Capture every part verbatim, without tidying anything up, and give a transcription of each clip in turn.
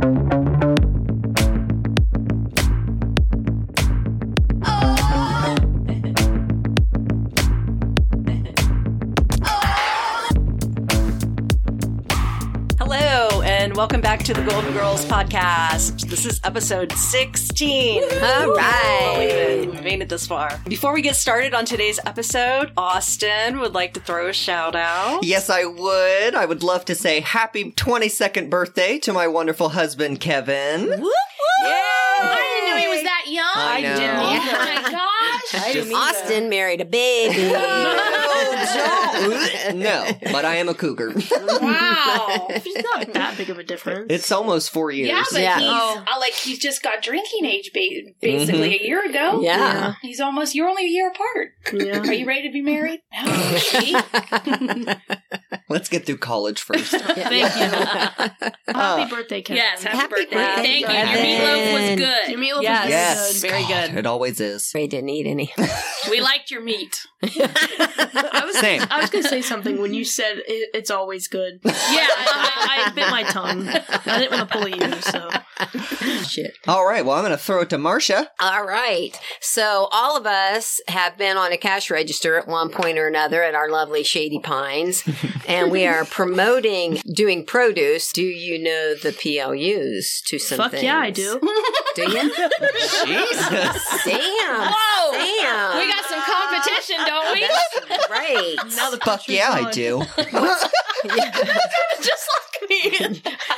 And welcome back to the Golden Girls podcast. This is episode sixteen. Woo-hoo! All right. Believe it. We made it this far. Before we get started on today's episode, Austin would like to throw a shout out. Yes, I would. I would love to say happy twenty-second birthday to my wonderful husband, Kevin. Woo-hoo! Yay! I didn't know he was that young. I know. didn't Oh my gosh. I didn't Austin married a baby. No, but I am a cougar. Wow. It's not that big of a difference. It's almost four years. Yeah, but Yeah. he's Oh. uh, like he's just got drinking age ba- basically a year ago. Yeah. He's almost you're only a year apart. Yeah. Are you ready to be married? Oh, see? Let's get through college first. Thank you. Happy birthday, Kevin. Yes, happy, Happy birthday. birthday, Thank you. Kevin. Your meatloaf was good. Your meatloaf Yes. was Yes. good. Very God, good. It always is. Ray didn't eat any. We liked your meat. I was, Same. I was going to say something when you said it, it's always good. Yeah. I, I, I bit my tongue. I didn't want to pull you, so. Shit. All right, well, I'm going to throw it to Marcia. All right. So all of us have been on a cash register at one point or another at our lovely Shady Pines, and we are promoting doing produce. Do you know the P L Us to some Fuck things? yeah, I do. Do you? Jesus. Damn. Whoa. Damn. We got some competition, don't we? That's right. Now the Fuck pressure's yeah, I on. do. Just like me.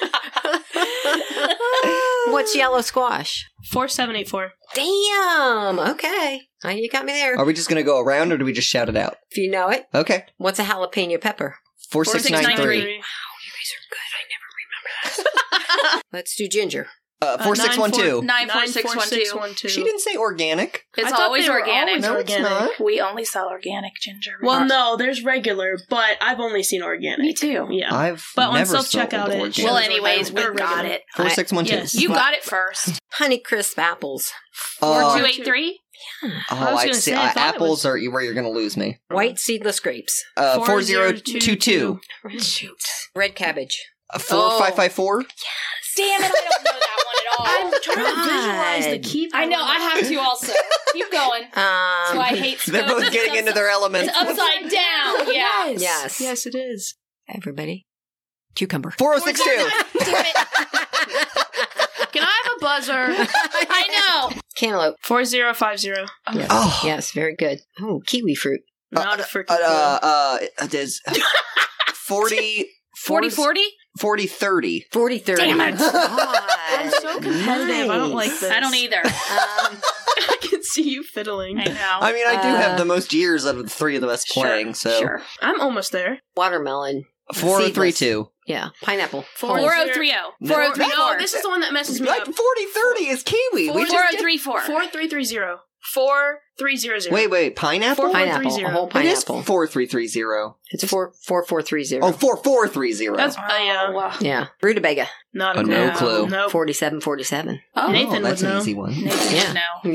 What's yellow squash? four seven eight four. Damn. Okay. Oh, you got me there. Are we just going to go around or do we just shout it out? If you know it. Okay. What's a jalapeno pepper? four six nine three. You guys are good. I never remember that. Let's do ginger. Uh, four six one two. Nine four six one two. one two. She didn't say organic. It's I thought always they were organic. always No, it's organic. not. We only sell organic ginger. Well, no, there's regular, but I've only seen organic. Me too. Yeah. I've But on never self-checkout, sold it organic. shows Well, like anyways, we or got regular. it. four six one two. Yes. You got it first. Honey crisp apples. Four Uh, two eight three. Oh, I was I gonna see. say, I Uh, thought it apples was- are where you're going to lose me. White seedless grapes. Uh, Four four zero zero two two two. Shoot. Red cabbage. Uh, four five five four. Damn it! I don't know that one at all. I'm trying to visualize the God. key. I know. I have to also. Keep going. Um, That's why I hate. They're scopes. both getting It's into their element. It's upside down. Yeah. Yes. Yes, it is. Everybody. Cucumber. four oh six two. Damn it. Can I have a buzzer? I know. Cantaloupe. four zero five zero. Yes. Oh. Yes, very good. Oh, kiwi fruit. Not a freaking Uh, clue. uh, uh, it is forty, Forty forty. forty thirty. forty thirty. Damn it. I'm so competitive. I don't like this. I don't either. Um, I can see you fiddling. I know. I mean, I do Uh, have the most years out of the three of us playing, so. Sure. I'm almost there. watermelon. four oh three two. Yeah. Pineapple. Four oh three oh. Four oh three No, four. this is the one that messes me Like up. forty thirty is kiwi. We Four just oh did- three four. Four three three zero. Four three zero zero. Wait, wait, pineapple? Four- Pineapple. three zero. A whole It is pineapple. four three three zero. It's four four four three zero. Oh, four four three zero. That's uh, yeah. wow. Yeah. Rutabaga. Not a Oh, clue. no clue. Nope. Forty-seven forty-seven. Oh, Nathan that's would an know. easy one. Yeah. No.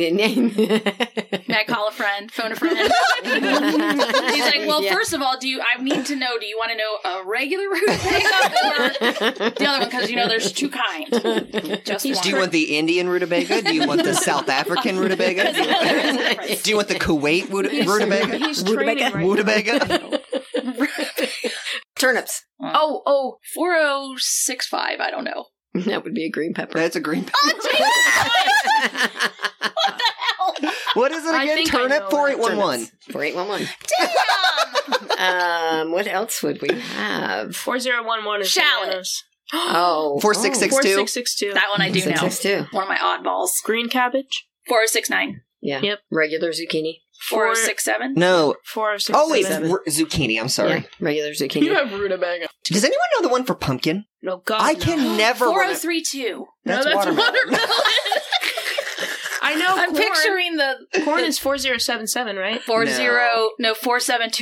May I call a friend? Phone a friend? He's like, well, Yeah. first of all, do you? I need to know. Do you want to know a regular rutabaga or the other one? Because you know there's two kinds. Just one. Do you want the Indian rutabaga? Do you want the South African rutabaga? Do you, do you want the Kuwait ruta- rutabaga? He's training right Rutabaga? Turnips. Oh, oh, four oh six five. I don't know. That would be a green pepper. That's a green pepper. Oh, Jesus! What the hell? What is it I again? think I Turnip? know four eight one one. four eight one one. Damn! Um, what else would we have? Four zero one one is Shallot. bananas. Oh. four six six Four two. six six two. That one I do Six know. six two. One of my oddballs. Green cabbage. four oh six nine. Yeah. Yep. Regular zucchini. four oh six seven. No. Four six. Oh, wait. seven. r- zucchini. I'm sorry. Yeah. Regular zucchini. You have rutabaga. Does anyone know the one for pumpkin? No, God. I no. can never four oh remember. three two. That's, no, that's watermelon. watermelon. I know. I'm corn. picturing the Corn is four zero seven seven, right? four No. zero no four seven two eight.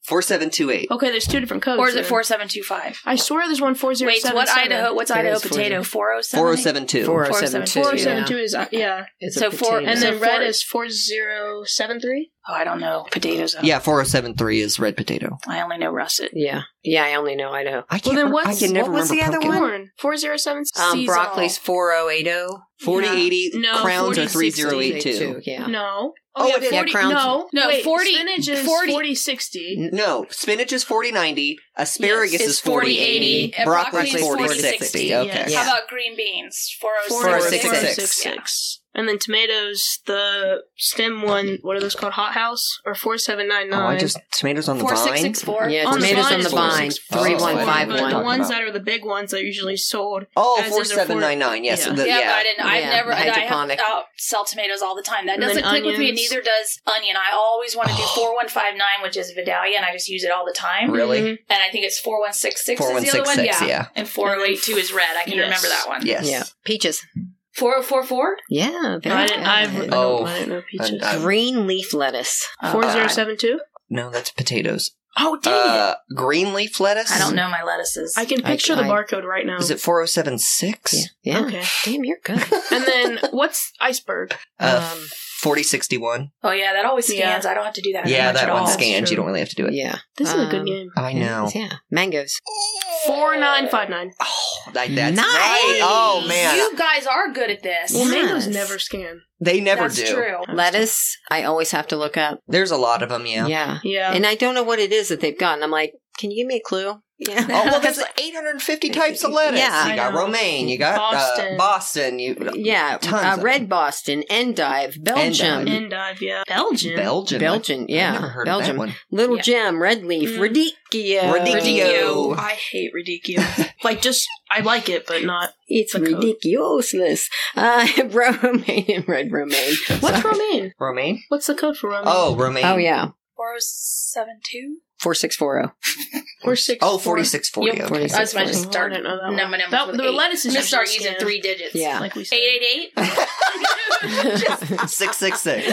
four seven two eight. Okay, there's two different codes. Or is it then. four seven two five? I swear there's one four zero Wait, seven. what Idaho? What's There Idaho is potato? four oh seven? four oh seven two. four oh seven two. Four seven yeah. two is uh, yeah. It's So a four- potato. And So then red four- is four zero seven three. Oh, I don't know. Potatoes. Yeah, four oh seven three is red potato. I only know russet. Yeah. Yeah, I only know Idaho. I can't, Well, then rem- what's- I can never what was the remember other pumpkin. one? Corn. four zero seven Um, seasonal. broccoli's four oh eight oh. forty eighty No, crowns or forty three zero eight two. eighty-two, yeah. No. Oh, yeah, it is. Yeah, forty, Crown's- no. No, Wait, forty spinach is forty forty sixty. No, spinach is forty ninety, asparagus Yes, is it's forty forty eighty, eighty, and broccoli's broccoli's forty forty sixty. sixty. Okay. Yeah. How about green beans? four oh Four oh six. six. four six six. And then tomatoes, the stem one, what are those called? Hot House? Or four seven nine nine. Oh, I just tomatoes on the four vine. six six four. Yeah, On the tomatoes vine on the is vine. four six four. three one five But one. the ones about. that are the big ones that are usually sold. Oh, as four is a seven nine nine. Yes, Yeah. the- Yeah, yeah. but I didn't. I've Yeah, never. the I have, hydroponic. uh, sell tomatoes all the time. That And then doesn't click with me. And onions. neither does onion. I always want to do four one five nine, which is Vidalia, and I just use it all the time. Really? Mhm. And I think it's four one six six is the other one. four one six six, yeah. And four oh eight two is red. I can Yes. remember that one. Yes. Yeah. Peaches. four oh four four? Yeah, No, very I didn't, I, I, good. don't, Oh, I didn't know peaches. I- I- Green leaf lettuce. four zero seven two? No, that's potatoes. Oh, dang it. Uh, green leaf lettuce? I don't know my lettuces. I can I- picture the I- barcode right now. Is it four oh seven six? Yeah. yeah. Okay. Damn, you're good. And then what's iceberg? Uh, Um, forty sixty-one. Oh, yeah, that always Yeah. scans. I don't have to do that. Yeah, much that at one all. That's scans. true. You don't really have to do it. yeah. This is a good Um, game. I know. Yeah. Mangoes. four nine five nine. Oh, like that's Nice. right. Oh, man. You guys are good at this. Well, Yes. mangoes never scan. They never That's do. true. Lettuce, I always have to look up. There's a lot of them, yeah. Yeah. Yeah. And I don't know what it is that they've gotten. I'm like, can you give me a clue? Yeah. Oh, well, there's eight hundred fifty types of lettuce. Yeah. You I got know. romaine, you got Boston. Boston. Uh, Boston you Yeah, Tons uh, of red Boston, endive, Belgium, Endive. Endive, yeah. Belgian. Belgian. Belgian, yeah, I never heard Belgium, of that one. little Yeah. gem, red leaf, Mm. radicchio, Radicchio. I hate radicchio. Like, just, I like it, but not. It's The code. ridiculousness. Uh, romaine and red romaine. What's Sorry. romaine? Romaine? What's the code for romaine? Oh, romaine. Oh yeah, four oh seven two? four six four zero. Or six. Oh, four. forty-six forty. Yep. Okay. forty-six. I just want to forty. start I didn't know that one. numbing numbers That- with the eight. lettuce is I'm going to start usually using scanned. three digits. Yeah. Like we said. eight eight eight? six six six.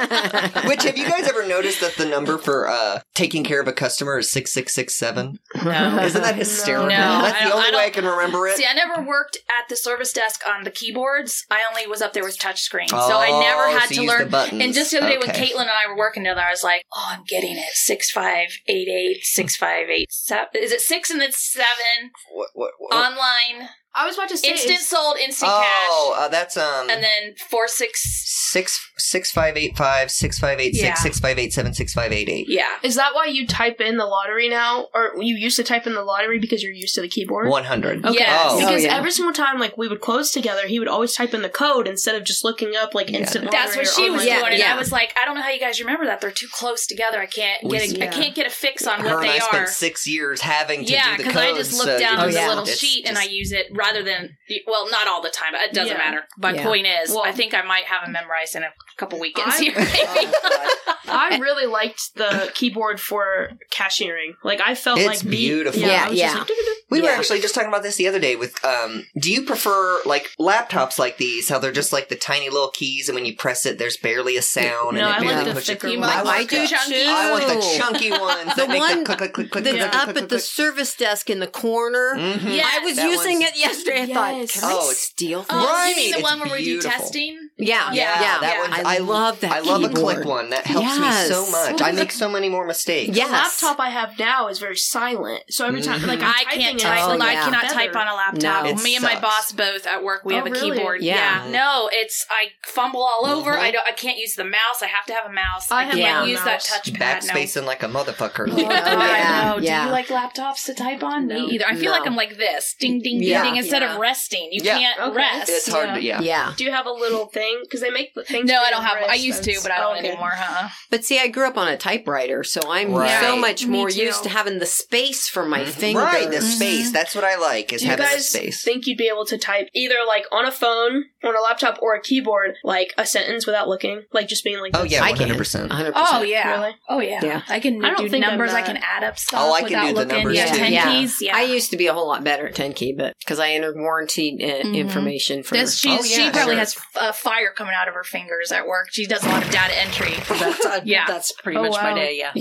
Which, have you guys ever noticed that the number for uh, taking care of a customer is six six six seven? No. Isn't that hysterical? No, That's I the don't- only I way I don't- can remember it. See, I never worked at the service desk on the keyboards. I only was up there with touchscreen. so Oh, I never had so to you used the learn. buttons. And just the other day when Okay. Caitlin and I were working together, I was like, oh, I'm getting it. six five eight eight, six five eight seven. Is it six and then seven? What, what, what? Online. I was about to say. Instant it's- sold, instant Oh, cash. uh, that's um And then four six. six six five eight five six five eight Yeah. six six five eight seven six five eight eight. Yeah. Is that why you type in the lottery now? Or you used to type in the lottery because you're used to the keyboard? One hundred. Okay. Yes. Oh. Because Oh, yeah. every single time, like, we would close together, he would always type in the code instead of just looking up, like, Yeah. instant lottery. That's what or she was online. Yeah, doing, and yeah. I was like, I don't know how you guys remember that. They're too close together. I can't We- get a, I yeah. can't get a fix on Her what and they I are. spent six years having to Yeah, do the because codes. I just look so down you on Oh, the yeah. little it's sheet and I just- use it rather than, well, not all the time. It doesn't Yeah. matter. My Yeah. point is, Well- I think I might have them memorized in a couple weekends I- here. Maybe. I really liked the keyboard for cashiering. Like, I felt It's like the- beautiful. Yeah, Yeah, I was yeah. just like, "Doo-doo-doo." We were Yeah. actually just talking about this the other day with um do you prefer like laptops like these, how they're just like the tiny little keys and when you press it there's barely a sound No, and I it like barely the pushes thicker it. You ones. might I I like do that. chunky. I want the too. chunky ones The that make one the click click click click That's click, up click, at the click. service desk in the corner. Mhm. Yeah. I was That using one's- it yesterday. I thought, Yes. can Oh, I it's- steal Oh, things? Right, you mean the it's one where we do beautiful. testing? Yeah, Yeah, yeah, that yeah. one's I I love that I love a keyboard. click one. That helps Yes. me so much. Well, I make so many more mistakes. Yes. The laptop I have now is very silent. So every time, Mhm. like, I'm I typing can't it, type. it's Oh, like I yeah. cannot better. type on a laptop. No. It Me and my sucks. boss both at work. We Oh, have a really? keyboard. Yeah. No, it's I fumble all over. Mhm. I don't. I can't use the mouse. I have to have a mouse. I I, have can't my own use mouse. that touchpad. No. Backspacing like a motherfucker. Oh, Yeah. I know. Yeah. Do you like laptops to type on? No. Me either. I feel No. like I'm like this. Ding, ding, ding, Yeah. ding. Instead Yeah. of resting. You Yeah. can't Okay. rest. It's hard to yeah. Yeah. Do you have a little thing? Because they make the things. No, for I don't your have. I wrist used to, that's- but I don't oh, okay. anymore, huh? But see, I grew up on a typewriter, so I'm Right. so much Me more too. used to having the space for my Mhm. fingers. Right, the space. That's what I like is Do you having the guys space. think you'd be able to type either like on a phone, on a laptop, or a keyboard, like a sentence without looking, like just being like, Oh this? yeah, I one can. hundred percent. one hundred percent. Oh yeah. Really? Oh yeah. Yeah. I can I don't do think I'm numbers. I that- can add up stuff Oh, I can without do the looking. numbers yeah, too. ten Yeah. keys. Yeah. I used to be a whole lot better at ten key, but because I entered warranty uh, Mhm. information for This, she's, Oh, yeah, she probably sure. has uh, fire coming out of her fingers at work. She does a lot of data entry. That's, uh, Yeah. that's pretty Oh, much my wow. day, yeah. Yep.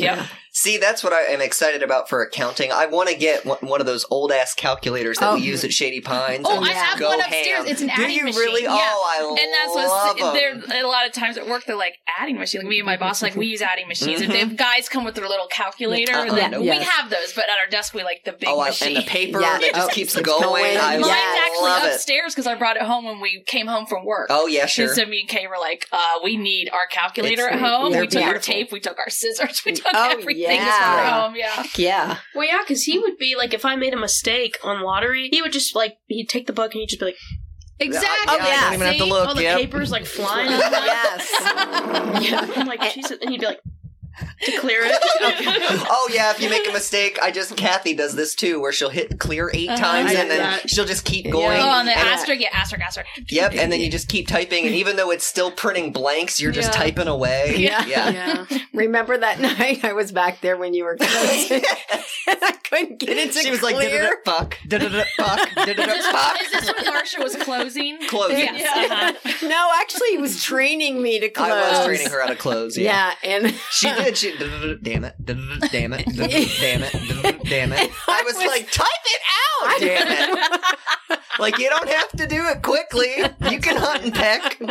See, that's what I am excited about for accounting. I want to get one one of those old ass calculators that Oh. we use at Shady Pines. Oh, and I just have go one upstairs. ham. It's an Do adding you machine. really? Yeah. Oh, I And that's love what's them. there. A lot of times at work, they're like adding machine. Like me and my boss, like we use adding machines. And Mhm. the guys come with their little calculator. Uh-uh, and then nope. we Yes. have those, but at our desk we like the big Oh, I, machine. and the paper Yeah. that just Oh, keeps it's going. going. I Mine's Yes. actually love it. upstairs because I brought it home when we came home from work. Oh yeah, sure. And so me and Kay were like, uh, we need our calculator It's- at home. they're We took our beautiful. tape, we took our scissors, we took Oh, everything yeah. from home. Yeah. Yeah. Well, yeah, because he would be like, if I made a mistake on lottery, he would just like, he'd take the book and he'd just be like, Exactly. Yeah, I yeah. don't even have to See? look. all the Yep. papers like flying. Yes. I'm like, Jesus. And he'd be like, to clear it. Oh yeah, if you make a mistake, I just Kathy does this too, where she'll hit clear eight Uh-huh. times I and do then that. she'll just keep Yeah. going. Oh, and the and- asterisk, yeah, asterisk, asterisk. Yep, and then you just keep typing, and even though it's still printing blanks, you're just Yeah. typing away. Yeah. yeah. Yeah. Remember that night I was back there when you were closing? And I couldn't get it to She was like, clear. "Da-da-da, fuck, da-da-da, fuck, da-da-da, Is fuck." this when Marsha was closing? Closing. Yes. Uh-huh. No, actually, he was training me to close. I was training her how to close. Yeah, Yeah, and she did. She da-da-da, damn it, da-da-da, damn it, da-da-da, damn it, da-da-da, damn it. I was like, type it out, damn it. Like you don't have to do it quickly. You can hunt and peck.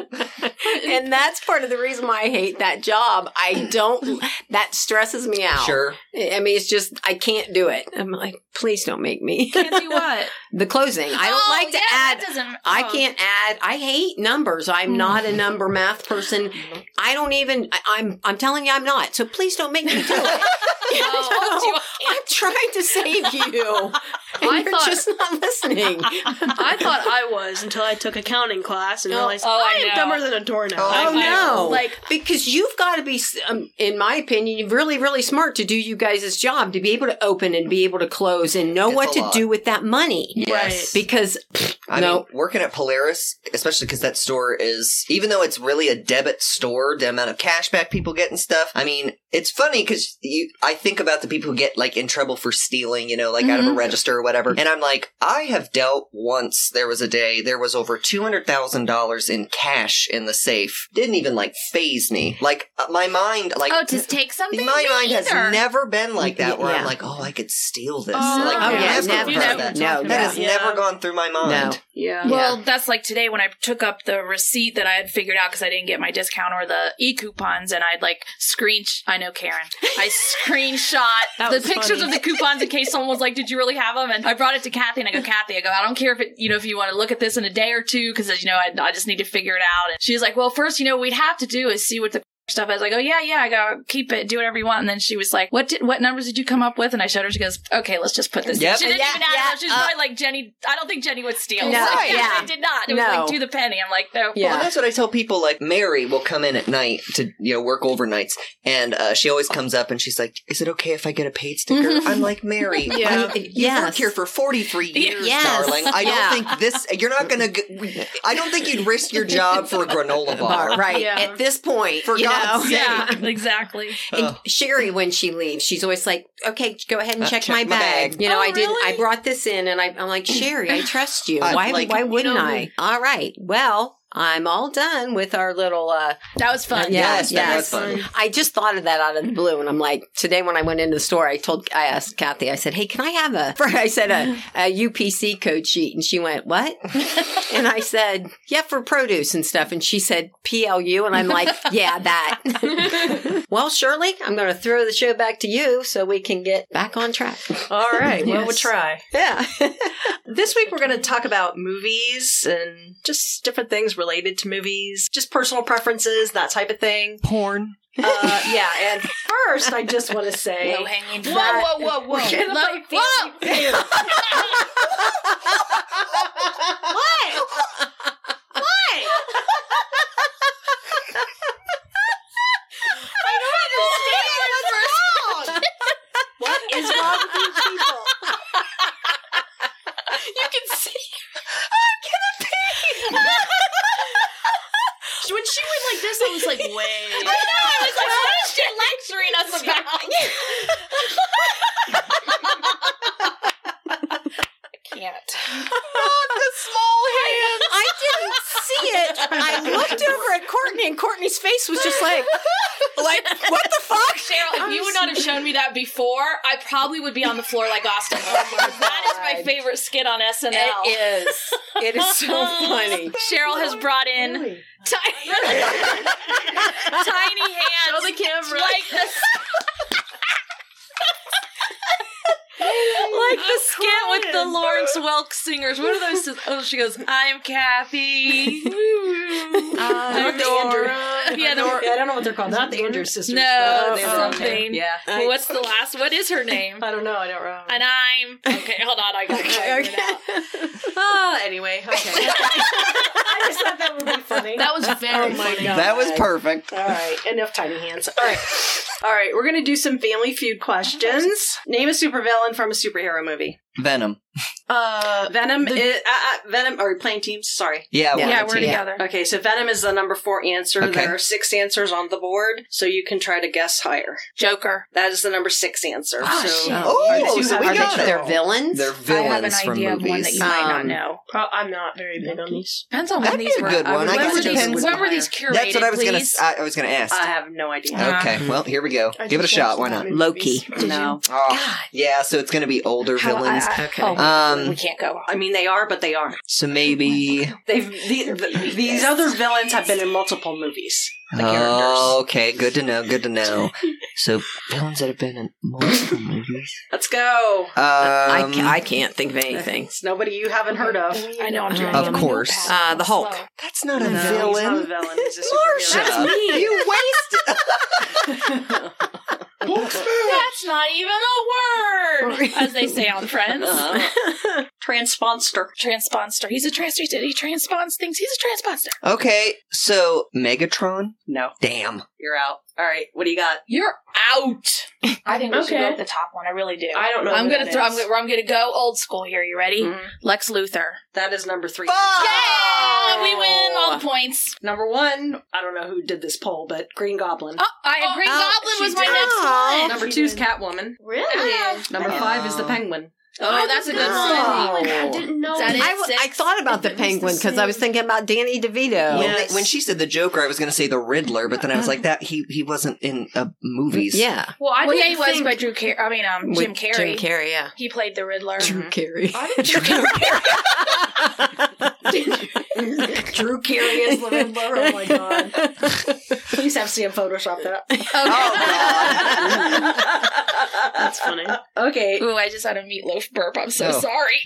and that's part of the reason why I hate that job. I don't. That stresses me out. Sure. I mean, it's just I can't do it. I'm like, please don't make me. Can't do what? The closing. I don't Oh, like to yeah, add. That doesn't, I oh. can't add. I hate numbers. I'm not a number math person. I don't even. I, I'm. I'm telling you, I'm not. So please don't make me do it. You Oh, know? I'm trying to save you, and I you're thought- just not listening. I thought I was until I took accounting class and Oh, realized oh, I I am know. dumber than a doorknob. Oh, Oh I know. no! Like, Because you've got to be, um, in my opinion, really, really smart to do you guys' job to be able to open and be able to close and know It's what a to lot. do with that money. Yes. Because I no, mean, working at Polaris, especially because that store is, even though it's really a debit store, the amount of cash back people get and stuff, I mean, it's funny because you, I think about the people who get like in trouble for stealing, you know, like out of a register or whatever. And I'm like, I have dealt once, there was a day, there was over two hundred thousand dollars in cash in the safe. Didn't even like phase me. Like uh, my mind, like, Oh, to take something? my Me mind either. has never been like that where Yeah. I'm like, oh, I could steal this. Oh, like, oh, yeah, never never. heard You that. No, That has yeah. never gone through my mind. no. yeah. Well, that's like today when I took up the receipt that I had figured out because I didn't get my discount or the e-coupons, and I'd like screen. I know Karen. I screenshot That the was pictures funny. of the coupons in case someone was like, "Did you really have them?" And I brought it to Kathy, and I go, "Kathy, I go, I don't care if it, you know, if you want to look at this in a day or two, because you know, I, I just need to figure it out." And she was like, "Well, first, you know, what we'd have to do is see what the." Stuff. I was like, oh yeah, yeah, I go keep it, do whatever you want. And then she was like, what did, what numbers did you come up with? And I showed her. She goes, okay, let's just put this. Yep. In. She didn't Yeah, even add yeah, it. She was uh, probably like Jenny. I don't think Jenny would steal. No, Like, yeah. I did not. It was No. like to the penny. I'm like, no. Yeah. Well, that's what I tell people. Like Mary will come in at night to you know work overnights, and uh, she always comes up and she's like, "Is it okay if I get a paid sticker?" Mhm. I'm like, Mary, Yeah. I, you've Yes. worked here for forty-three years, Yes. darling. I don't Yeah. think this. You're not gonna. G- I don't think you'd risk your job for a granola bar. Right. Yeah. At this point, For you God's know. sake. Yeah, exactly. And Ugh. Sherry, when she leaves, she's always like, "Okay, go ahead and Uh, check, check my, my bag. bag. You know, Oh, I did. really? I brought this in, and I, I'm like, Sherry, I trust you. I'm why? like, why you wouldn't know I? me. All right. Well, I'm all done with our little. uh That was fun. Yeah, Yes, that yes. was fun. I just thought of that out of the blue, and I'm like, today when I went into the store, I told, I asked Kathy, I said, "Hey, can I have a?" I said a, a U P C code sheet, and she went, "What?" And I said, "Yeah, for produce and stuff." And she said, "P L U," and I'm like, "Yeah, that." Well, Shirley, I'm going to throw the show back to you so we can get back on track. All right. Well, Yes. we'll try. Yeah. This week, we're going to talk about movies and just different things related to movies, just personal preferences, that type of thing. Porn. Uh, yeah. And first, I just want to say, Low hanging Whoa, fruit. whoa, whoa, whoa. We're gonna Low- play whoa! what? What? I don't understand what's wrong. What is wrong with these people? You can see. When she went like this, I was like, wait. I know. I was like, what is she lecturing us about? I can't. The small hand. I didn't see it. I looked over at Courtney, and Courtney's face was just like, Like, what the fuck? Cheryl, if you would not have shown me that before, I probably would be on the floor like Austin. That is my favorite skit on S N L. It is. It is so funny. Cheryl has brought in Really? tiny, tiny hands. Show the camera. Like this. Like the skit with the Lawrence Welk singers. What are those? Oh, she goes, I'm Kathy. I'm Nora. Yeah, the, Yeah, I don't know what they're called. Not the Andrews sisters. No, but they're something. okay. Yeah. well, what's the last? What is her name? I don't know. I don't know. And I'm okay. Hold on, I gotta figure it out. Ah, anyway, okay. I just thought that would be funny. That was very Oh my funny. God. That was perfect. All right, enough tiny hands. All right, all right. We're gonna do some Family Feud questions. Name a supervillain from a superhero movie. Venom. Uh, Venom. Is, uh, uh, Venom. Are we playing teams? Sorry. Yeah, Yeah, we're, Yeah, a we're team. together. Okay, so Venom is the number four answer. Okay. There are six answers on the board, so you can try to guess higher. Joker. That is the number six answer. Ah, so shit. Oh, our two so have- we Are got they, it. they're villains? They're I have villains an from idea of one that movies. you might not Um, know. Pro- I'm not very big on these. Depends on when That'd be these a were. good I one. would I like guess to it do depends. some- When were these curated? That's what I was gonna. please? I, I was gonna ask. I have no idea. Okay, well, here we go. I Give it a just shot. watched Why that not? movie. Loki. Did you? No. Oh, yeah. So it's gonna be older How- villains. I- I- Okay. Oh, Um, we can't go. I mean, they are, but they aren't. So maybe. They've the, the, these other villains have been in multiple movies. The Oh, okay. Good to know. Good to know. So villains that have been in multiple movies. Let's go. Um, I, ca- I can't think of anything. It's nobody you haven't heard of. I know I'm trying Of to get my course. notepad. Uh, the Hulk. Slow. that's not a No, villain. he's not a villain. He's a Marsha, superhero. you wasted. That's not even a word, as they say on Friends. Uh-huh. Transponster. Transponster. He's a trans. He transpons things. He's a transponster. Okay, so Megatron. No, Damn. you're out. All right, what do you got? You're out. I think we should Okay. go with the top one. I really do. I don't know. I'm who gonna that throw. I'm is. gonna, I'm gonna go old school here. You ready? Mhm. Lex Luthor. That is number three. Yeah, we win all the points. Number one, I don't know who did this poll, but Green Goblin. Oh, I Green Oh, Goblin she was my did. next Oh. one. Number she two is did. Catwoman. Really? Number Oh. five is the Penguin. Oh, that's a good Oh. one. I didn't know. That is- I, w- I thought about the It was the penguin because I was same. thinking about Danny DeVito. When, Yes. when she said the Joker, I was going to say the Riddler, but then I was like, that he he wasn't in uh, movies. Yeah. Well, I Well, yeah, didn't he was think- by Drew Carey. I mean, um, Jim With Carrey. Jim Carrey, yeah. He played the Riddler. Drew Carey. I didn't Drew Carey is the Riddler. Oh my god! Please have Sam Photoshop that. Oh, God. That's funny. Okay. Ooh, I just had a meatloaf burp. I'm so Oh. sorry.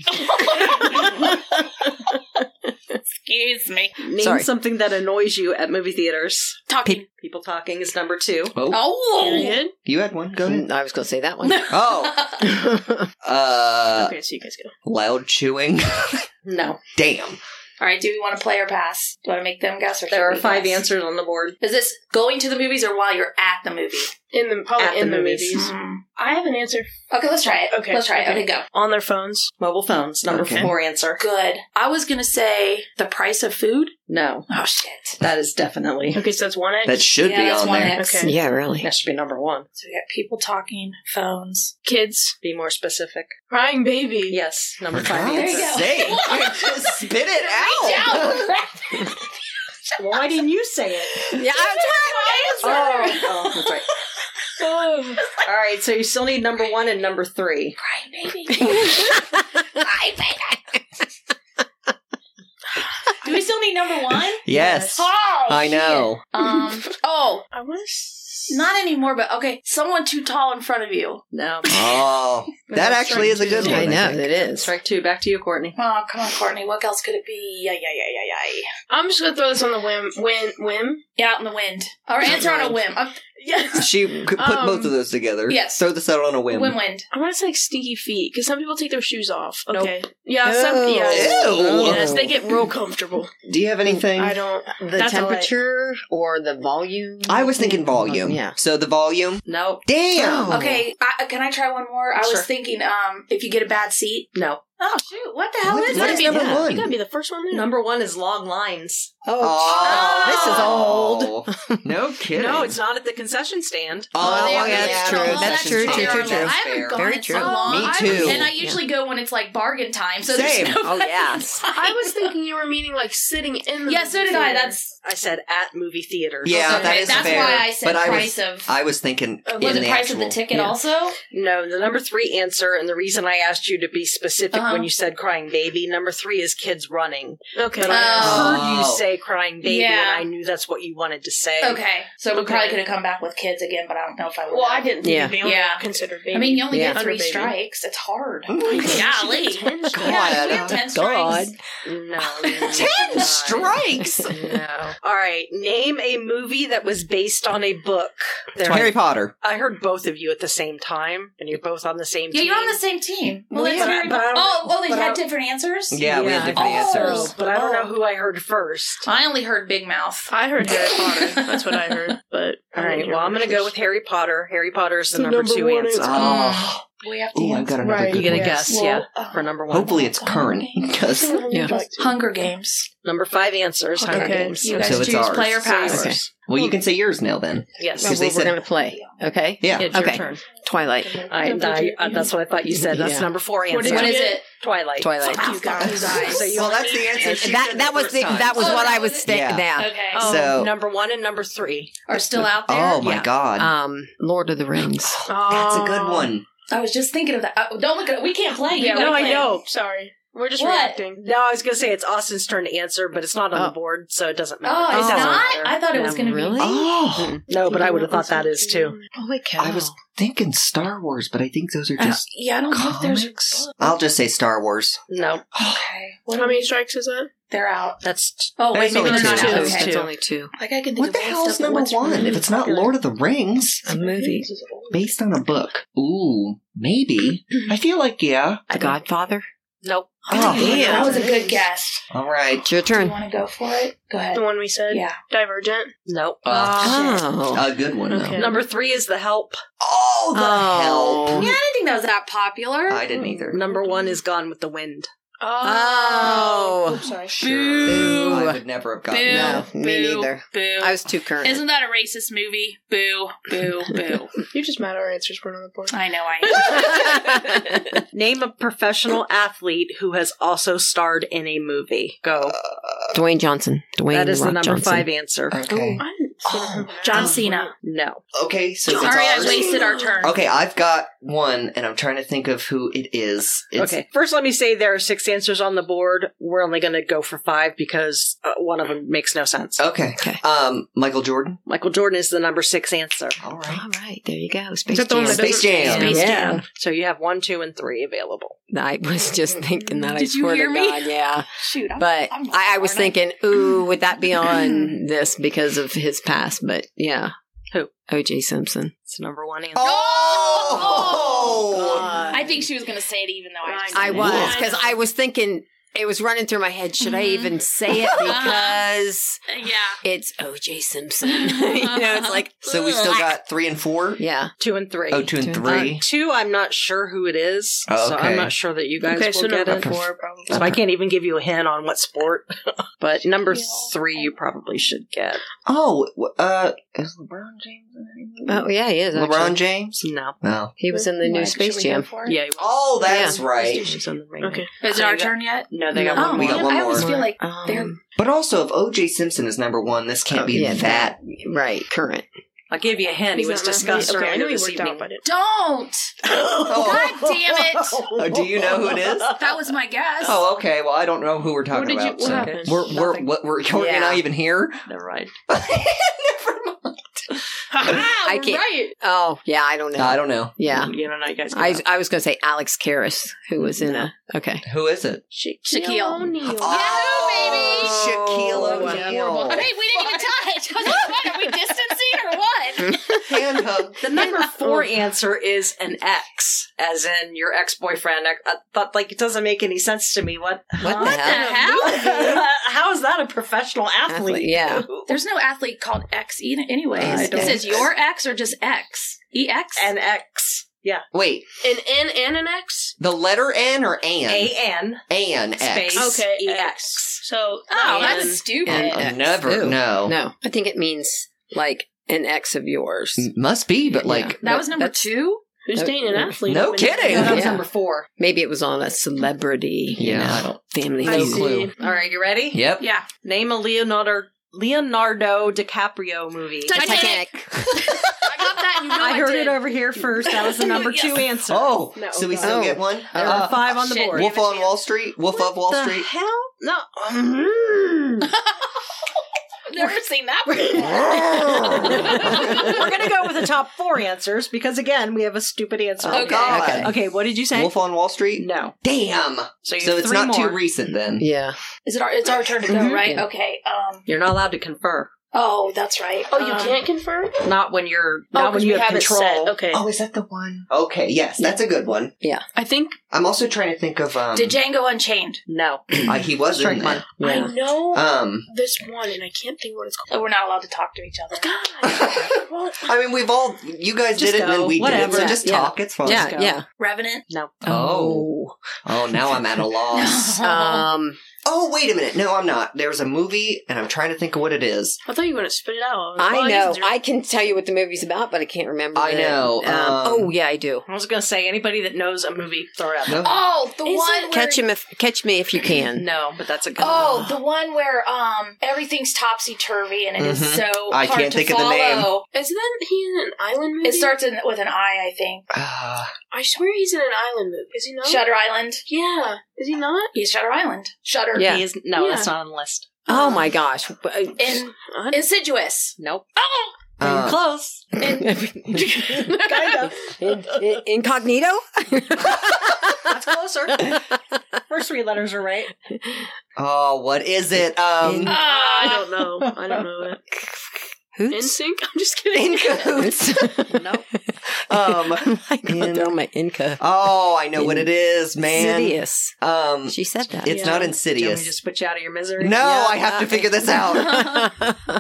Excuse me. Name Sorry. something that annoys you at movie theaters. Talking. People talking is number two. Oh, Oh. Period. you had one? Go ahead. I was going to say that one. Oh. Uh, Okay, so you guys go. loud chewing. No. Damn. All right, do we want to play or pass? Do you want to make them guess or There are should we five guess? answers on the board. Is this going to the movies or while you're at the movie? In the probably At the in the movies. movies. Mm. I have an answer. Okay, let's try it. Okay, Let's try it. okay. Okay, go. On their phones. Mobile phones. Number Okay. four answer. Good. I was going to say the price of food. No. Oh, shit. That is definitely. Okay, so that's one X. That should Yeah, be that's on one there. X. Okay. Yeah, really. That should be number one. So we got people talking, phones. Kids. Be more specific. Crying baby. Yes. Number For five God's There you answer. go. sake, just spit it out. Why didn't you say it? Yeah, I'm Oh, oh, that's right. All right, so you still need number one and number three. Crying baby. Crying baby. Do we still need number one? Yes. Oh, I know. shit. Um. Oh, I was not anymore. But okay, someone too tall in front of you. No. Oh, that That's actually is a good two. one. I know, think. it is. Strike two. Back to you, Courtney. Oh, come on, Courtney. What else could it be? Yeah, yeah, yeah, yeah, yeah. I'm just gonna throw this on the whim. Whim. Whim. Yeah, out in the wind. Or answer on a whim. Um, Yes. She could put Um, both of those together. yes. Throw this out on a whim. whim wind. I want to say like sticky feet because some people take their shoes off. Nope. Okay. Yeah. Some. Ew. Yes. Ew. Yes. They get real comfortable. Do you have anything? I don't. The That's all right. temperature or the volume? I was thinking volume. Yeah. So the volume. Nope. Damn. Oh. Okay, I, can I try one more? I Sure. was thinking, um, if you get a bad seat. No. Oh shoot! What the hell What- is what it? is number Yeah. one? You gotta be the first one there. Number one is long lines. Oh, this is old. No kidding. No, it's not at the concession stand. Oh, they yeah, have that's yeah, true. well, That's true, true, true, true. I haven't gone Very in so true. long. Me I too. haven't- And I usually go when it's like bargain time. So Same. there's no Oh, yeah. I was thinking you were meaning like sitting in the Yeah, so movie did I. theater. That's I said at movie theaters. Yeah, okay. that is That's fair. why I said but I price was, of. I was thinking Uh, in was the the price actual, of the ticket yeah. also? No, the number three answer, and the reason I asked you to be specific Uh-huh. when you said crying baby, number three is kids running. Okay. But I Oh. heard you say crying baby, Yeah. and I knew that's what you wanted to say. Okay, so we Okay. probably could have come back with kids again, but I don't know if I would. Well, I didn't think Yeah. it'd be only Yeah. considered baby. I mean, you only Yeah. get three Under baby. strikes. It's hard. Oh, Golly. Ten Yeah, God. we have ten God. strikes. No. Ten strikes. No. All right. Name a movie that was based on a book. There- Harry Potter. I heard both of you at the same time, and you're both on the same Yeah, team. you're on the same team. Well, Well, that's yeah, very. but I don't- Oh, oh, they but I had don't- different answers. Yeah, we had different Oh. answers. But I don't know Oh. who I heard first. I only heard Big Mouth. I heard Harry Potter. That's what I heard. But All right. Well, I'm going to go with Harry Potter. Harry Potter is the, The number, number two one answer. answer. Oh, We have to. Ooh, I've answer. got another Right. good You get a one. guess, Well, yeah, uh, for number one. Hopefully it's current because Yeah. Hunger Games. Number five answers. Hunger Okay. Games. You guys So it's choose ours. player So pass. Okay. well, you can say yours now then. Yes. Well, Because they we're said- going to play. Okay. Yeah. It's your Okay. turn. Twilight. I, I, uh, that's what I thought you said. That's Yeah. number four answer. What did What you is get? it? Twilight. Twilight. You guys. So you Well, only that's the answer. she That said that the was first the, time. that was Oh, what that I was was it? thinking. Yeah. Yeah. Okay. Oh, So- number one and number three. Are still out there. Oh my Yeah. god, Um, Lord of the Rings. that's a good one. I was just thinking of that. Uh, don't look at it. We can't play. You Yeah, gotta no, I play. know. Sorry. We're just What? reacting. No, I was going to say it's Austin's turn to answer, but it's not on Oh. the board, so it doesn't matter. Oh, It it's doesn't not? matter. I thought it was No. going to Really? be. Oh, No, but I would have thought that is too. Holy cow. I was thinking Star Wars, but I think those are Uh, just yeah, I don't know if there's. comics. I'll just say Star Wars. No, Okay. What How many strikes is that? They're out. that's Oh, wait, There's maybe only they're not two. out. There's Okay. two. It's only two. Like I can think What of the all hell is stuff, but number what's one? really If it's not popular? Lord of the Rings, A movie. based on a book. Ooh, maybe. I feel like yeah. The Godfather. nope. Oh, That was a good guess. All right. It's your Do you turn. want to go for it? Go ahead. The one we said? Yeah. Divergent. Nope. Uh, Oh. a good one though. Okay. Number three is The Help. Oh, the Oh. help. Yeah, I didn't think that was that popular. I didn't either. Number one is Gone with the Wind. Oh. Oops, sorry. Sure. Boo. I would never have gotten Boo. that. No, me Boo. neither. Boo. I was too current. Isn't that a racist movie? Boo. Boo. Boo. You're just mad our answers weren't on the board. I know I am. Name a professional athlete who has also starred in a movie. Go. Dwayne Johnson. Dwayne That is the Rock number Johnson. five answer. Okay. I didn't Oh, John Cena. No. Okay, so it's Sorry, I ours. wasted our turn. Okay, I've got one, and I'm trying to think of who it is. It's, Okay. First, let me say there are six answers on the board. We're only going to go for five because uh, one of them makes no sense. Okay. Okay. Um, Michael Jordan. Michael Jordan is the number six answer. All right. All right, there you go. Space that the one Jam. that Space Jam. Space Yeah. Jam. So you have one, two, and three available. I was just thinking that. I Did you swear hear to me? God, yeah. Shoot. I'm, But I'm I, I was smart. thinking, ooh, would that be on this because of his past? But yeah. Who? O J Simpson. It's the number one answer. Oh! God. I think she was going to say it even though I just I said it. was, Yeah. because I was thinking, it was running through my head, should I Mhm. even say it? Because Yeah. it's O J Simpson. you know, it's like, So we still got three and four? yeah. Two and three. Oh, two and Two. three. Uh, two, I'm not sure who it is. Oh, So okay. I'm not sure that you guys Okay, will so get number it. four, probably. So I can't even give you a hint on what sport. But number Yeah. three, you probably should get. Oh, w- uh, is LeBron James in any movie? Oh, yeah, he is. LeBron Actually. James? No. No. He was in the new Like, Space should we go Jam. for it? Yeah. he was. Oh, that's Yeah. right. She's on the ring. Okay. Is it our turn yet? No, they got Oh, one We more. got one I always more. feel like Um, they're. But also, if O J Simpson is number one, this can't Oh, be yeah, that. Right, current. I'll give you a hint. He He's was not discussed okay, I earlier knew he this worked evening. out, but it. Don't! God damn it! Oh, do you know who it is? That was my guess. Oh, okay. Well, I don't know who we're talking What did you- about. what so. happened? We're we're Nothing. what we're Courtney and Yeah. I even here. Never mind. Never mind. Ah, I we're can't- right. Oh, yeah, I don't know. I don't know. Yeah. You don't know, you guys. I, I was going to say Alex Karras, who was in a. Okay. Who is it? Shaquille. O'Neal. Oh, Shaquille Oh, O'Neal. Hey, we didn't even touch. I was like, what? Are we distancing or what? Hand hug. The number four answer is an ex, as in your ex-boyfriend. I, I thought, like, it doesn't make any sense to me. What? What the What hell? the hell? How is that a professional athlete? Athlete, yeah. There's no athlete called X either, anyways. I It don't- says your X or just X? E X? An X. Yeah. Wait, An N and an X? the letter N or An? A N An X. space Okay, E X. X. So, Oh, and- that's stupid. And I'll X. never Ooh. know. No, I think it means like an ex of yours. Must be, but like, Yeah. that was number That's- two? who's Uh, dating an athlete? no When- kidding. No, that was Yeah. number four. Maybe it was on a celebrity, you Yeah, know, I don't- family no feud. clue. All right, you ready? Yep. Yeah. Name a Leonardo Leonardo DiCaprio movie. Titanic. I got that. You know I, I heard did. it over here first. That was the number Yes. two answer. Oh, No, so we God. still Oh. get one? There Uh, are five on the shit. board. Wolf on Wall Street? Wolf of Wall the Street? hell? No. Mm. Never seen that one. We're going to go with the top four answers because, again, we have a stupid answer. Oh, Okay. God. Okay. Okay, what did you say? Wolf on Wall Street? No. Damn. So, you So have it's three not more. too recent then. Yeah. Is it our, it's our turn to go, Mhm. right? Yeah. Okay. Um. You're not allowed to confer. Oh, that's right. Oh, you Um, can't confirm? Not when you're Oh, not when 'cause you we have have it control. set. Okay. Oh, is that the one? Okay, yes, that's a good one. I think I'm also trying to think of, um, Did Django Unchained? No. uh, he was Strike in one. that. Yeah. I know Um, this one, and I can't think what it's called. Oh, we're not allowed to talk to each other. God. What? I mean, we've all, you guys Just did it and go. then we Whatever. did it, so just Yeah. talk, it's fine. Yeah, go. yeah. Revenant. No. Oh. Oh, now I'm at a loss. Um, Oh, wait a minute. No, I'm not. There's a movie, and I'm trying to think of what it is. I thought you were going to spit it out. I Well, know. guess it's- I can tell you what the movie's about, but I can't remember. I the- know, Um, um, oh, yeah, I do. I was going to say anybody that knows a movie, throw it out. No? Oh, the Is one it where Catch him if catch me if you can. No, but that's a good Oh, the one where um everything's topsy turvy and it is Mhm. so I hard can't to think of the follow. name. Isn't he in an island movie? It starts in, with an I, I think. Uh, I swear he's in an island movie. Is he not? Shutter Island. Yeah. Is he not? He's Shutter Island. Shutter. Yeah. He is, no, Yeah. that's not on the list. Oh my gosh. In I Insidious. Nope. Oh, uh, Close. kind of. In- in- Incognito? That's closer. First three letters are right. oh, what is it? Um, In- I don't know. I don't know it. In Hoots? sync? I'm just kidding. in cahoots. Nope. um, I'm like, in- throw my Inca. oh, I know what it is, man. Insidious. Um, She said that. it's Yeah. not Do you want me Insidious. to just put you out of your misery? No, Yeah, I have to uh, figure this out.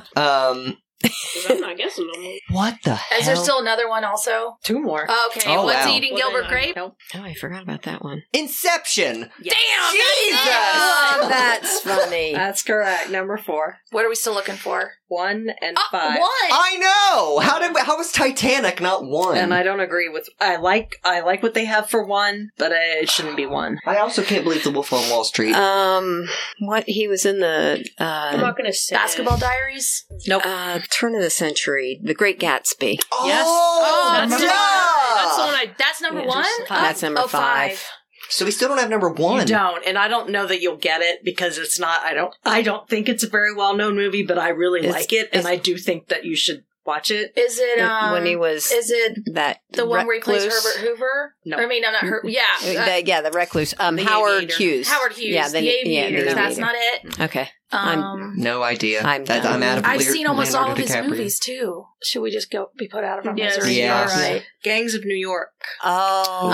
um, 'Cause I'm not guessing no more. what the is there hell? still another one also? Two more. Okay, Oh, what's wow. eating Well, Gilbert then I- Grape? Nope. Oh, I forgot about that one. Inception. Yes. Damn, Jesus! Oh, that's funny. That's correct. Number four. What are we still looking for? One and Uh, five. one. I know. How did? How was Titanic not one? And I don't agree with. I like. I like what they have for one, but uh, it shouldn't be one. I also can't believe the Wolf on Wall Street. Um, what he was in the I'm uh, not going to say Basketball it. Diaries. Nope. uh turn of the century, The Great Gatsby. oh, yes. Oh, that's duh! the one. That's the one. I. That's number Yeah, one. just five. That's number oh, five. So we still don't have number one. You don't, and I don't know that you'll get it because it's not. I don't. I don't think it's a very well known movie, but I really Is- like it, and is- I do think that you should watch it. Is it um? when he was Is it that the one where he plays recluse? Herbert Hoover? No. I mean, I'm not Her. Yeah. Uh, uh, the- yeah, the recluse. Um, The Howard Aviator. Hughes. Howard Hughes. Yeah, the, the, yeah, Aviators. the That's Aviator. not it. Okay. I'm- Um, No idea. I'm That- done. I'm out of I've Lear- seen almost all of Leonardo his DiCaprio. movies too. Should we just go be put out of our Yes. misery? Yes. All right. Gangs of New York. Oh.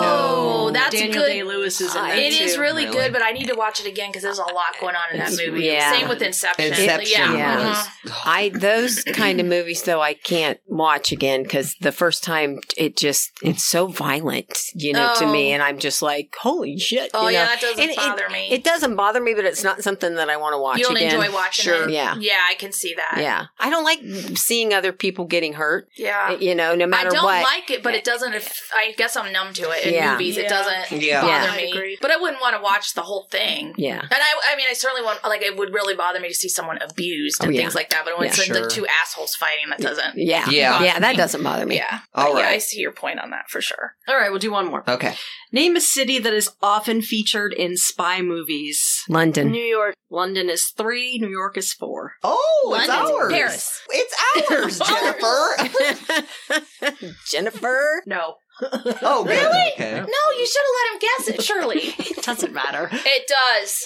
Oh, no. that's Daniel good. Day Lewis is in I- that It is too. really, Really? good, but I need to watch it again because there's a lot going on in that It's- movie. yeah. Same with Inception. Inception. Yeah. Yeah. Mhm. I those kind of movies though I can't watch again because the first time it just it's so violent, you know, to me, Oh. and I'm just like, holy shit! Oh you yeah, know? that doesn't And it- bother me. It doesn't bother me, but it's not something that I want to watch you don't again. enjoy watching sure. it. Yeah, Yeah, I can see that. yeah. I don't like seeing other people getting hurt. Yeah. You know, no I matter don't what. like it, but it doesn't. If, I guess I'm numb to it in Yeah. movies. It Yeah. doesn't Yeah. bother Yeah. I me. agree. But I wouldn't want to watch the whole thing. Yeah. And I, I mean, I certainly want. Like, it would really bother me to see someone abused and Oh, yeah. things like that. But when Yeah, it's like sure. the two assholes fighting, that doesn't. Yeah. Yeah. Yeah, that doesn't bother me. Yeah. All But, yeah, right. I see your point on that for sure. All right, we'll do one more. Okay. Name a city that is often featured in spy movies. London. New York. London is three. New York is four. Oh, it's London. ours. Paris. It's ours, Jennifer. Jennifer. No, oh, good. Really? Okay. No, you should have let him guess it. Surely it doesn't matter. it does.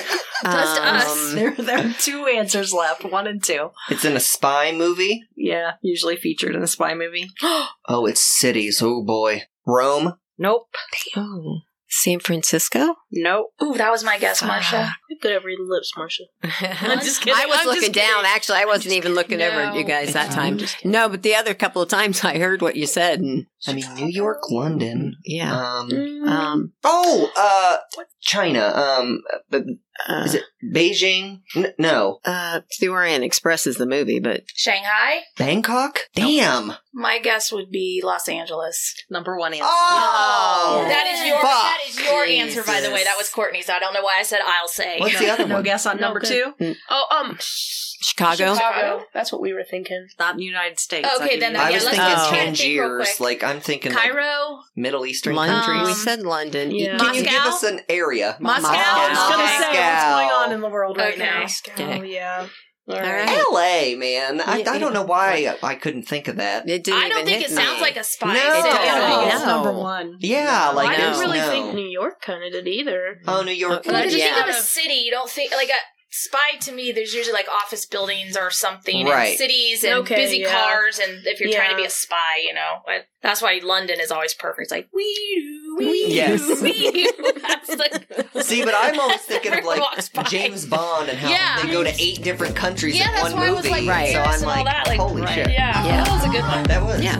Does to us. Um, There, there are two answers left, one and two. It's in a spy movie. Yeah, usually featured in a spy movie. Oh, it's cities. Oh boy, Rome. Nope. Oh, San Francisco. Nope. Ooh, that was my guess, Marsha. You're good at reading lips, Marsha. I'm just kidding. I was I'm just looking kidding. down. Actually, I wasn't even looking over at you No. guys that time. I'm just kidding. No, but the other couple of times I heard what you said, and I mean, New York, London. yeah. Um. Mm. Um, Oh, uh, China. Um, uh, uh, is it Beijing? N- no, uh, The Orient Express is the movie, but Shanghai? Bangkok. Damn. My guess would be Los Angeles. Number one answer. Oh, That is your fuck. that is your answer, by the way. Jesus. That was Courtney's. I don't know why I said I'll say. What's the other No one? guess on No, number good. two? Oh, um, Chicago. Chicago. That's what we were thinking. Not in the United States. Okay, I'll give then you I I that. was Yeah, thinking let's just try to think real Tangiers. quick. Like I'm thinking like Cairo? Middle Eastern London. countries. we said London. Yeah. Can you give Moscow? us an area? Moscow? I was gonna Moscow. say what's going on in the world right Okay. now. Okay. Yeah. All All right. right. L A, man. I, Yeah, I don't know why I couldn't think of that. It didn't I don't even think hit it me. sounds like a spy. No. city It at doesn't. all. No. It's number one. Yeah, like I didn't there's really no. think New York kind of did either. Oh, New York. Okay. Well, because you Yeah. think of a city, you don't think like a spy. To me, there's usually like office buildings or something, Right. and cities and Okay, busy yeah. cars. And if you're trying to be Yeah. a spy, you know, but that's why London is always perfect. It's like wee wee Yes. wee. That's the See, but I'm always thinking of like Walks by. James Bond and how Yeah. they go to eight different countries Yeah, in that's one why I was movie. like, Right. So Paris I'm and all like, that. Like, holy right, shit. Yeah, Yeah. that was a good one. That was. Yeah.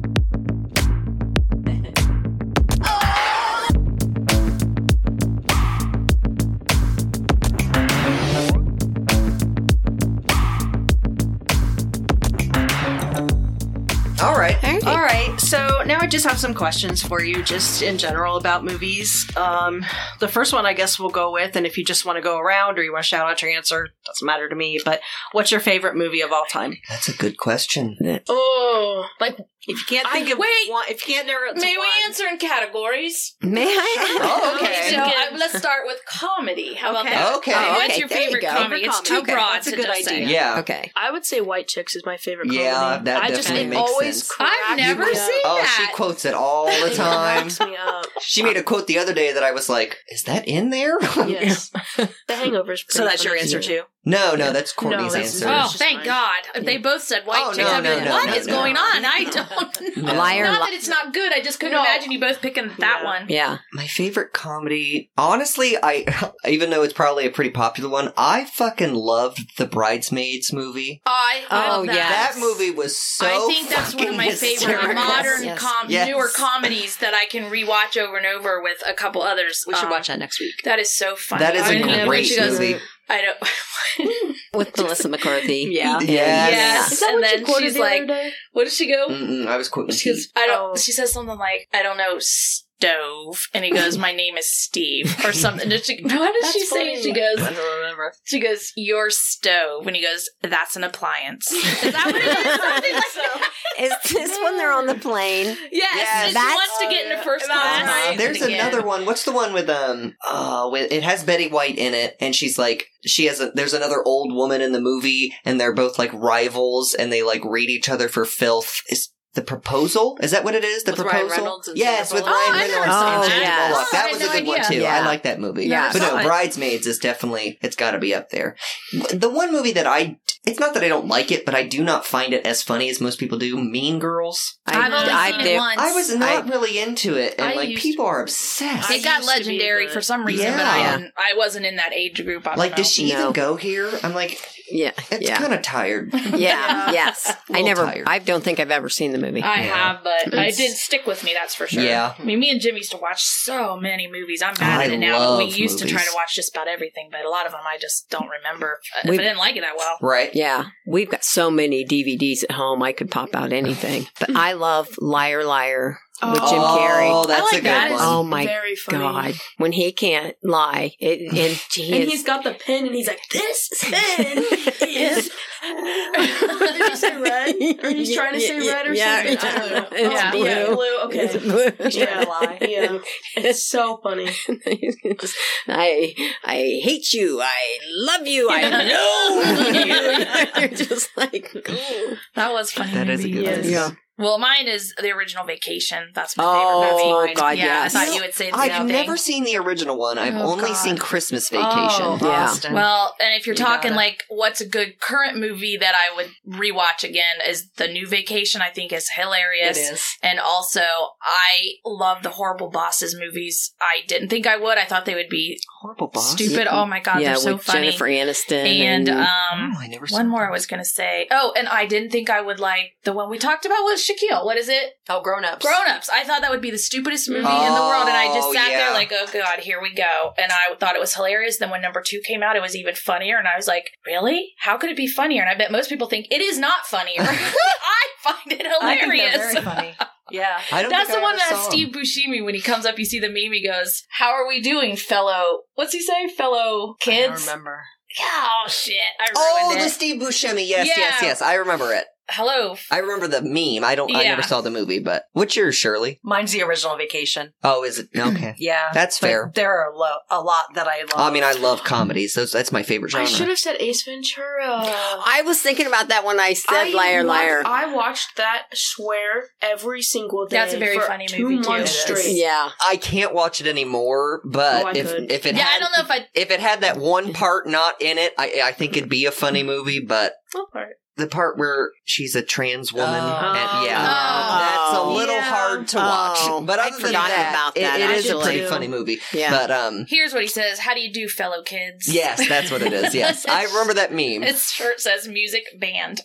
All right. All right. All right, so now I just have some questions for you, just in general about movies. Um, the first one, I guess, we'll go with, and if you just want to go around or you want to shout out your answer, doesn't matter to me. But what's your favorite movie of all time? That's a good question. Oh, Like, If you can't I- think of wait. one, if you can't narrow it to may we one, answer in categories? May I? Oh, okay. So I, let's start with comedy. How about Okay. that? Okay. Oh, What's okay, your there you favorite go. comedy? It's too Okay, broad that's a to good just say. idea. Yeah. Okay. I would say White Chicks is my favorite comedy. Yeah, that I just definitely it makes always sense. cracks I've never me seen up. Oh, that. she quotes it all the It time. cracks me up. She made a quote the other day that I was like, "Is that in there?" Yes. The Hangover's pretty so that's your funny, answer too. too. no, no, that's Courtney's No, that's- answer. Oh, It's just thank fine. God. If they both said white Oh, chicks, no, I'd be no, like, no, what no, is no. going on? I don't know. No. Liar, Not li- that it's not good. I just couldn't No. imagine you both picking that Yeah. one. Yeah. My favorite comedy, honestly, I even though it's probably a pretty popular one, I fucking loved the Bridesmaids movie. I, I Oh, love that. yes. That movie was so. I think that's one of my fucking favorite hysterical. modern, Yes. com- Yes. newer comedies that I can rewatch over and over with a couple others. We should Um, watch that next week. That is so funny. That is I a mean, when great she goes, movie. I don't. With Melissa McCarthy. Yeah. Yes. Yes. Is that And what then you quoted she's the like, other day? what does she go? Mm-mm, I was quoting. She goes, I don't. Oh. She says something like, I don't know, stove, and he goes, my name is Steve, or something. Did she, what did That's she say? funny. She goes, I don't remember. she goes, your stove, and he goes, that's an appliance. Is that what it is? Something like that. Is this when they're on the plane? Yes, Yes. she That's- wants to get into first That's class. right. There's Again. another one. What's the one with um? Oh, with, it has Betty White in it, and she's like, she has a. There's another old woman in the movie, and they're both like rivals, and they like rate each other for filth. Is The Proposal? Is that what it is? The With Ryan Proposal? Reynolds and yes, Sandra with Bullock. Ryan Oh, I've never Reynolds seen and that. Sandra Yes. Bullock. I That had was a no good one idea. too. Yeah. I like that movie. Yeah. But Never no, saw it. Bridesmaids is definitely, it's got to be up there. The one movie that I, it's not that I don't like it, but I do not find it as funny as most people do, Mean Girls. I've only I seen did- it once. I was not I- really into it, and I like used- people are obsessed. It got used to be, legendary but- for some reason, but Yeah. I didn't. I wasn't in that age group. I don't Like, know. does she No. even go here? I'm like, Yeah. it's yeah. kind of tired. Yeah. Yes. I little never, tired. I don't think I've ever seen the movie. I Yeah. have, but I It's- did stick with me. That's for sure. Yeah. I mean, me and Jim used to watch so many movies. I'm bad I at it now, but we love used to try movies. to watch just about everything. But a lot of them, I just don't remember if I We've- didn't like it that well. Right? Yeah, we've got so many D V Ds at home. I could pop out anything. But I love Liar Liar with Jim Carrey. Oh, that's I like a good that. one. Oh my Very funny. God, when he can't lie, it, and he And is- he's got the pen, and he's like, "This pen is." Did he say red? Or he's trying to say red or Yeah, something? I don't know. it's Oh, blue. yeah, blue. Okay. It's blue. He's trying to lie. Yeah, it's so funny. I I hate you. I love you. I know you. You're just like, ooh. That was funny. That is a movie. good Yes. one. Yeah. Well, mine is the original Vacation. That's my Oh, favorite movie. God, yeah, yes. I thought you would say the I've same never thing. seen the original one. I've Oh, only God. seen Christmas Vacation. Oh, Yeah. Austin. Well, and if you're You talking gotta. like what's a good current movie that I would rewatch again is the new Vacation. I think is hilarious. it is. And also, I love the Horrible Bosses movies. I didn't think I would. I thought they would be Horrible Boss. stupid. Oh my God, yeah, they're so with funny. Jennifer Aniston. And um, Oh, I never saw one more that. I was going to say. Oh, and I didn't think I would like the one we talked about was Shaquille. What is it? Oh, Grown Ups. Grown Ups. I thought that would be the stupidest movie in the Oh, world, and I just sat yeah. there like, oh God, here we go. And I thought it was hilarious. Then when number two came out, it was even funnier, and I was like, really? How could it be funnier? And I bet most people think it is not funnier. I find it I think they're hilarious. very funny. Yeah. I don't That's think the I one ever that has saw Steve him. Buscemi when he comes up. You see the meme. He goes, "How are we doing, fellow? What's he say, fellow I kids?" don't remember. Oh shit! I ruined Oh, it. the Steve Buscemi. Yes, Yeah. yes, yes. I remember it. Hello. I remember the meme. I don't. I Yeah. never saw the movie, but what's yours, Shirley? Mine's the original Vacation. Oh, is it okay? Yeah. That's but fair. There are a, lo- a lot that I love. I mean, I love comedies. Those, that's my favorite I genre. should have said Ace Ventura. I was thinking about that when I said I liar, wa- liar. I watched that, I swear, every single day. That's a very for funny two movie, too. months It is. straight. Yeah. I can't watch it anymore, but Oh, I if could. if it Yeah, had, I don't know if I. if it had that one part not in it, I I think it'd be a funny movie. But What part? the part where she's a trans woman, Oh. and yeah, Oh. that's a little Yeah. hard to watch. Oh, but I'd other than forgotten that, about it- that, it is a actually. pretty funny movie. Yeah. But um, Here's what he says: "How do you do, fellow kids?" yes, that's what it is. Yes, I remember that meme. His shirt says "music band."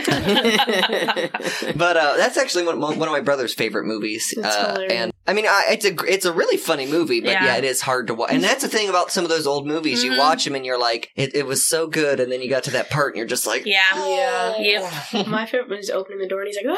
But uh, that's actually one, one of my brother's favorite movies. That's Uh, hilarious. and I mean, I, it's a gr- it's a really funny movie, but yeah. Yeah. it is hard to watch. And that's the thing about some of those old movies. You Mhm. watch them and you're like, it, it was so good, and then you got to that part and you're just like, Yeah. Yeah. Yep. My favorite one is opening the door and he's like,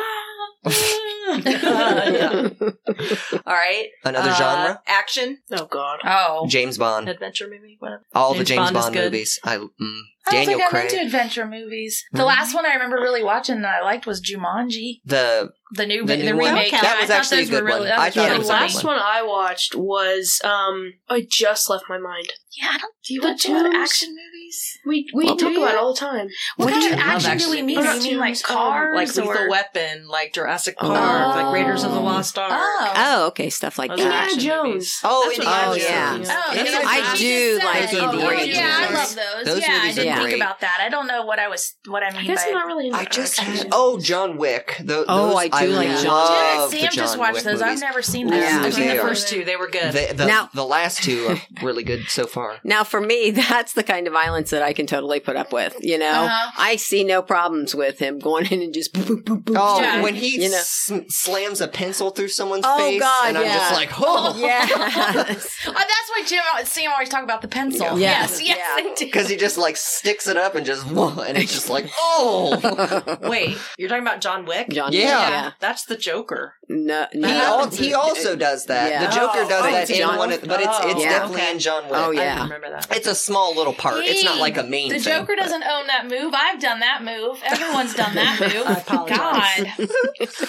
ah! Yeah. All right. another Uh, genre. Action. Oh, God. Oh. James Bond, Adventure movie. Whatever. all the James James Bond Bond, is good. movies. I mm, I don't Daniel think I'm Craig, into adventure movies. The Mhm. last one I remember really watching that I liked was Jumanji, the the new The the, new one? remake. Okay. Yeah, That I was thought actually a those were good really, one. that I was thought really it The was a funny. good last one I watched was, um, I just left my mind. Yeah, I don't. Do you The watch a lot of Tombs. action movies? We we Well, talk do you? about it all the time. What What kind do of you love action do we action mean? movies? Do you mean like Um, cars Like Lethal or? Weapon, like Jurassic Oh. Park, like Raiders of the Lost Ark. Oh. Oh, okay, stuff like Those are that. action Indiana movies. Jones. Oh, That's what Indiana I was Jones. thinking Oh, of. Yeah. yeah, I that's do what like you said. Indiana Oh, yeah, I Jones. love those. Those yeah, I movies are didn't think great. about that. I don't know what I was, what I mean I guess by. I'm not really into I just action. had, oh John Wick. Tho- Oh, those, I do like John love Did the Sam just John watch Wick those? I've movies. never seen Yeah. those. I've they seen the are. first two. They were good. The, the, Now- the last two are really good so far. Now, for me, that's the kind of violence that I can totally put up with. You know, Uh-huh. I see no problems with him going in and just boop, boop, boop, boop. Oh, Yeah. when he You know. s- slams a pencil through someone's Oh, face, God, and I'm yeah. just like, oh, Yes. Oh, that's why Jim, Sam always talk about the pencil. Yeah. Yes, yes, Yeah. they do. because he just like sticks it up and just, whoa, and it's just like, oh, Wait, you're talking about John Wick? John, Yeah. yeah. That's the Joker. No, he, no. al- he also does that. Yeah. The Joker Oh, does oh, that it's in John one, of, but it's it's Oh, definitely okay. in John Wick. Oh, I yeah. didn't remember that. It's a small little part. It's not like a main The thing. Joker doesn't own that move. I've done that move. Everyone's done that move. I apologize. God.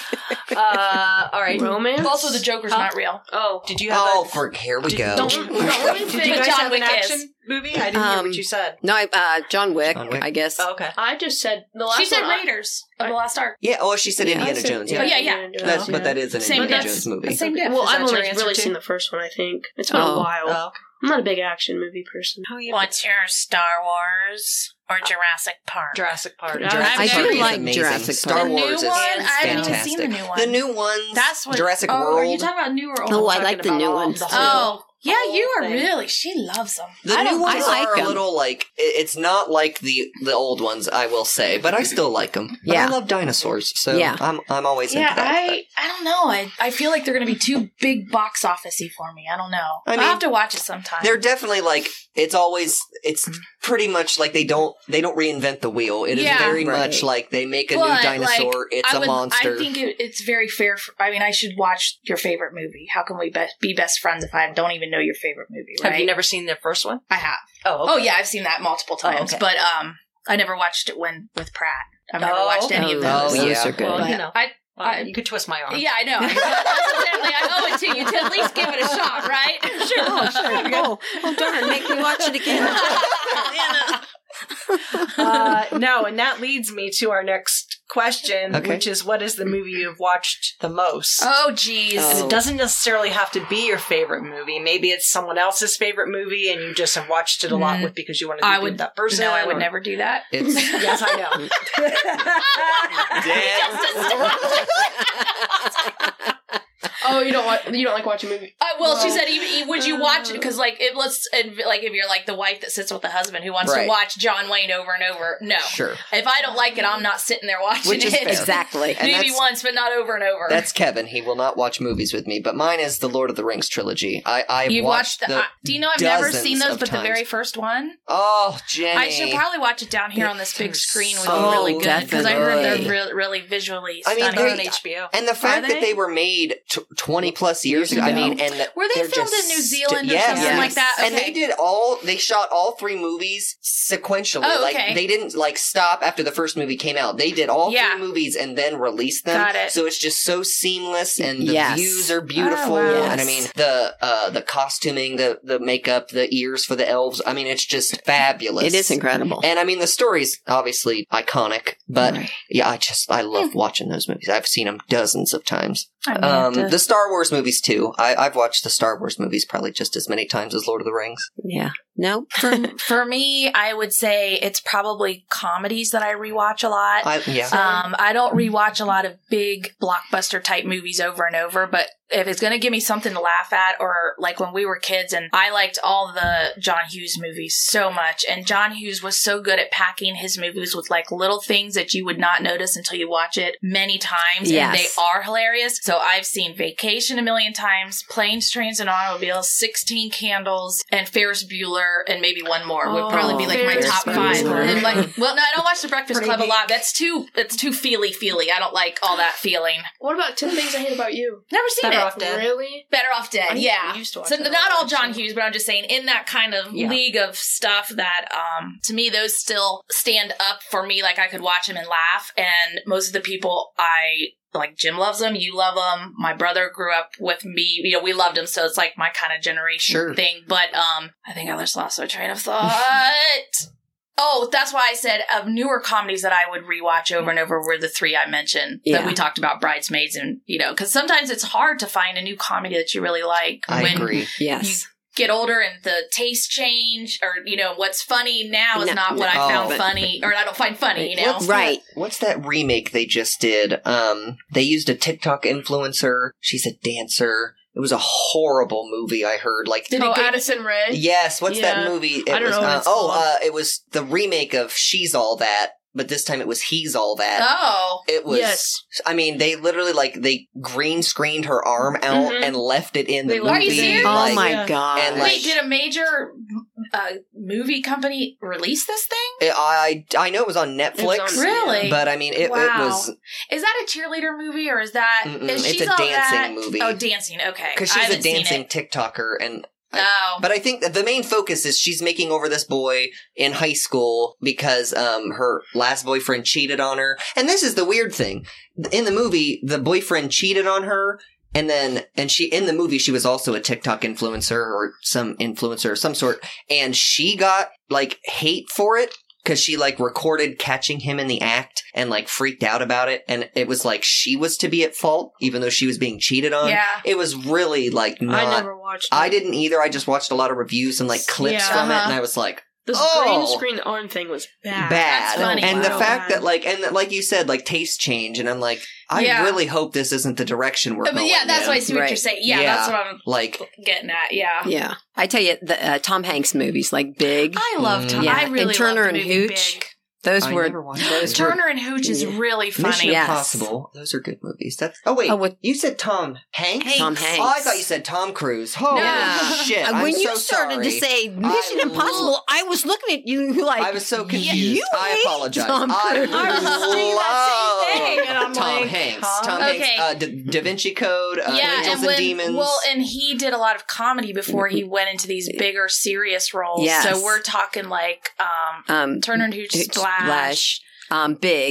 Uh, all right. Romance? Also, the Joker's Huh? not real. Oh. Did you have Oh, a, for here we go. Don't, Did don't really did think. you guys John have Wick an is. action movie? I didn't hear Um, what you said. No, I- uh, John Wick, John Wick. I guess. Oh, okay. I just said the last She said one I- Raiders of the Lost Ark. Yeah, oh, she said Yeah. Indiana I said- Jones. Oh, Yeah, yeah, yeah. Indiana Jones, That's, yeah. but that is an Same Indiana difference. Jones movie. Same difference. Well, Is I've that your only answer really too? seen the first one, I think. It's been Oh. a while. Oh. I'm not a big action movie person. What's your Star Wars or Jurassic Park? Jurassic Park. Jurassic I Park do is like amazing. Jurassic Star Park. The Wars new is one? I haven't even fantastic. seen the new one. The new ones. That's what Jurassic oh, World. Are you talking about new or old? Oh, I talking like the about new all ones. the too. whole- Oh, yeah, whole you are thing. really. She loves them. The I new don't ones I like are a 'em. little like it- it's not like the the old ones, I will say, but I still like them. Yeah. I love dinosaurs, so Yeah. I'm I'm always Yeah, into that. I I don't know. I I feel like they're going to be too big box officey for me. I don't know. I I mean, will have to watch it sometime. They're definitely like it's always it's pretty much like they don't they don't reinvent the wheel. It is Yeah. very Right. much like they make a But, new dinosaur. like, it's I a would- monster. I think it, it's very fair. For, I mean, I should watch your favorite movie. How can we be, be best friends if I don't even know your favorite movie? Right? Have you never seen the first one? I have. Oh, okay. Oh yeah, I've seen that multiple Oh, times. okay. But um, I never watched it when with Pratt. I've never Oh, watched any of oh, those. Oh, those yeah. are good. Well, But you know. I, Well, I- you could twist my arm. yeah, I know. That's exactly. I owe it to you to at least give it a shot, right? Sure. Oh, sure. Oh, oh, darn, make me watch it again. Uh, no, and that leads me to our next question, Okay. which is what is the movie you've watched the most? Oh, geez. And Oh. it doesn't necessarily have to be your favorite movie. Maybe it's someone else's favorite movie and you just have watched it a lot Mm. with because you want to I be would with that person. No, I would or- never do that. It's Yes, I know. Oh, you don't want you don't like watching movies. Uh, well, she said, even, even- would you watch it? Because, like, it let's and, like if you're like the wife that sits with the husband who wants Right. to watch John Wayne over and over. No, sure. if I don't like it, I'm not sitting there watching Which is it. fair. Exactly. And Maybe that's- once, but not over and over. That's Kevin. He will not watch movies with me, but mine is the Lord of the Rings trilogy. I I've You've watched, watched. The, the. I- do you know I've never dozens seen those, of but the times. very first one. Oh, Jenny. I should probably watch it down here on this big They're screen. Would so be really good because I heard definitely. they're really, really visually I mean, stunning. they're- on H B O. And the fact they? that they were made t- twenty plus years ago, I ago. mean, and that Were they they're filmed just in New sti- Zealand or yes. something Yes. like that? And Okay. they did all, they shot all three movies sequentially. Oh, Like, okay. they didn't, like, stop after the first movie came out. They did all Yeah. three movies and then released them. Got it. So it's just so seamless, and the Yes. views are beautiful. Oh, wow. And I mean, the, uh, the costuming, the, the makeup, the ears for the elves, I mean, it's just fabulous. It is incredible. And I mean, the story's obviously iconic, but Right. yeah, I just, I love watching those movies. I've seen them dozens of times. I may have Um, to- the Star Wars movies too. I, I've watched the Star Wars movies probably just as many times as Lord of the Rings. Yeah. No. for, for me, I would say it's probably comedies that I rewatch a lot. I, yeah. Um, I don't rewatch a lot of big blockbuster type movies over and over, but if it's going to give me something to laugh at, or like when we were kids, and I liked all the John Hughes movies so much, and John Hughes was so good at packing his movies with like little things that you would not notice until you watch it many times, Yes. and they are hilarious. So I've seen Vacation a million times, Planes, Trains, and Automobiles, sixteen Candles, and Ferris Bueller, and maybe one more would probably be like my Ferris top five. Bueller. And like, well, no, I don't watch The Breakfast Pretty Club a big. lot. That's too, it's too feely feely. I don't like all that feeling. What about ten Things I Hate About You? Never seen Better it. Off Dead. Really? Better Off Dead, I yeah. used to watch So that not a lot, all John actually. Hughes, but I'm just saying in that kind of Yeah. league of stuff that, um, to me, those still stand up for me. Like I could watch them and laugh. And most of the people I like, Jim loves them. You love them. My brother grew up with me. You know, we loved him, so it's like my kind of generation Sure. thing. But um, I think I just lost my train of thought. Oh, that's why I said of newer comedies that I would rewatch over and over were the three I mentioned that Yeah. we talked about, Bridesmaids, and you know, because sometimes it's hard to find a new comedy that you really like I when agree. Yes. get older and the taste change, or you know, what's funny now is No, not what no. I found Oh. funny, or I don't find funny. You know, What's Right. That, what's that remake they just did? Um, they used a TikTok influencer. She's a dancer. It was a horrible movie. I heard. Like, Did it Oh, get- Addison Rae? yes. What's that Yeah. movie? It I don't was, know what uh, it's oh, called. uh, it was the remake of She's All That, but this time it was He's All That. Oh, It was. Yes. I mean, they literally like they green screened her arm out Mhm. and left it in the They movie. left Are you serious? Oh like, my yeah. God. And, like- wait, did a major uh, movie company release this thing? It- I I know it was on Netflix, It was on- Really? but I mean, it, Wow. it was Is that a cheerleader movie, or is that Mm-mm, is it's She's a All dancing That- movie. Oh, dancing. Okay, because I she's a haven't seen dancing it. TikToker, and Oh, but I think that the main focus is she's making over this boy in high school because um her last boyfriend cheated on her. And this is the weird thing. In the movie, the boyfriend cheated on her, and then and she in the movie she was also a TikTok influencer or some influencer of some sort, and she got like hate for it. Because she, like, recorded catching him in the act and, like, freaked out about it. And it was like she was to be at fault, even though she was being cheated on. yeah. It was really, like, not... I never watched it. I didn't either. I just watched a lot of reviews and like clips Yeah. from it, Uh-huh. and I was like, This Oh. green screen arm thing was bad. bad. That's funny. And the Wow. fact Bad. that like, and like you said, like taste change, and I'm like, I Yeah. really hope this isn't the direction we're But going. yeah, that's in. why I see what Right. you're saying. Yeah, Yeah. that's what I'm Like, getting at. Yeah, Yeah. I tell you, the uh, Tom Hanks movies like Big, I love Tom. Yeah. I really And Turner love the and movie Hooch. Big. those I were never watched those those. were Turner and Hooch is Yeah. really Mission funny. Yes. Impossible. Those are good movies. That's. Oh wait, Oh, what- you said Tom Hanks? Hanks. Tom Hanks. Oh, I thought you said Tom Cruise. Oh No. shit! Uh, I'm when so you started sorry. to say Mission I Impossible, I was looking at you like I was so confused. You I hate apologize. Tom I Cruise. I was saying that same thing, and I'm Tom like, Hanks. huh? Tom Okay. Hanks. Uh, da-, da Vinci Code. Uh, yeah, Angels and and, when Demons. well, and he did a lot of comedy before he went into these bigger, serious roles. Yes. So we're talking like um, um, Turner and Hooch, Hooch, Splash. Splash, um, Big.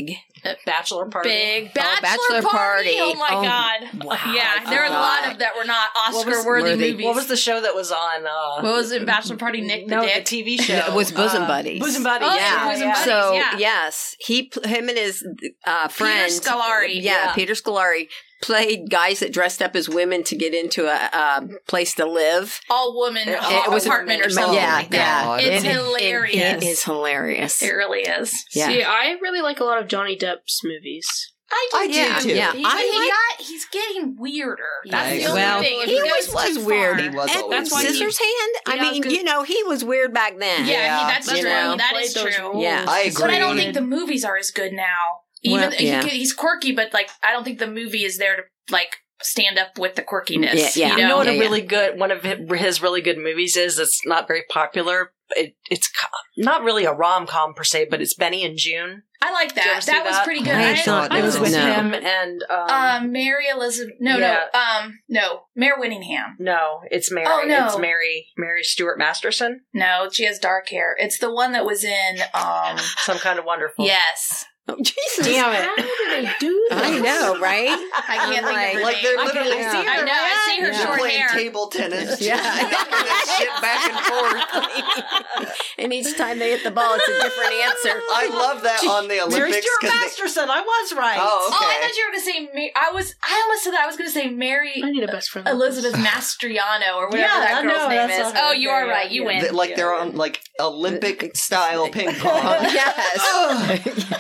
Bachelor Party. Big Bachelor, Bachelor party. Party. Oh my Oh, god. wow, Yeah, I there are a lot forgot. of that were not What was- Oscar worthy worthy. movies. What was the show that was on? Uh, What was it? Bachelor Party Nick the no, Dick? the T V show. It was Bosom Uh, Buddies. Bosom Buddies. Oh, yeah, yeah, Bosom yeah. Buddies. So yeah. yes, he, pl- him and his uh, friend Scolari. Yeah, Yeah. Peter Scolari played guys that dressed up as women to get into a, a place to live. All woman It it was- apartment or it- something yeah, like that. yeah. It's It- it- hilarious. It is hilarious. It really is. Yeah. See, I really like a lot of Johnny Depp's movies. I I do do, too. too. Yeah, He, I he like- got, he's getting weirder. That's I the agree. only Well, thing. he goes always was too weird. He was Edward always weird. Scissorhands. I Yeah, I was mean, gonna- you know, he was weird back then. Yeah, Yeah. he, that's You true. know. That Played is those true. roles. Yeah. I agree. But I don't think the movies are as good now. Even Well, he yeah. could, he's quirky, but like I don't think the movie is there to like stand up with the quirkiness. Yeah, yeah. You You know, know what Yeah, a yeah. really good one of hi- his really good movies is? It's not very popular. It, it's co- not really a rom com per se, but it's Benny and June. I like Did you ever that. see That was that? pretty good. I I- thought It was with No. him and um, um, Mary Elizabeth. No, Yeah. no, um, no, Mare Winningham. no, it's Mary. Oh, no. It's Mary Mary Stuart Masterson. No, she has dark hair. It's the one that was in. Um, Some kind of wonderful. yes, Oh, Jesus. Damn How it. do they do that? I know, right? I can't I'm think of her Like name. they're I literally yeah. seeing I her know. I see her Yeah. short playing hair. table tennis. Yeah. knocking that shit back and forth. And each time they hit the ball, it's a different answer. I love that on the Mary Olympics Stuart because they. Masterson. I was right. Oh, Oh, I okay. thought you were going to say. Ma- I was. I almost said that. I was going to say Mary I need a best friend. Elizabeth Mastriano or whatever Yeah, that I girl's know, name that's is. what I Oh, heard. you are Yeah, right. You yeah. win. They- like they're on like Olympic style ping pong. Yes.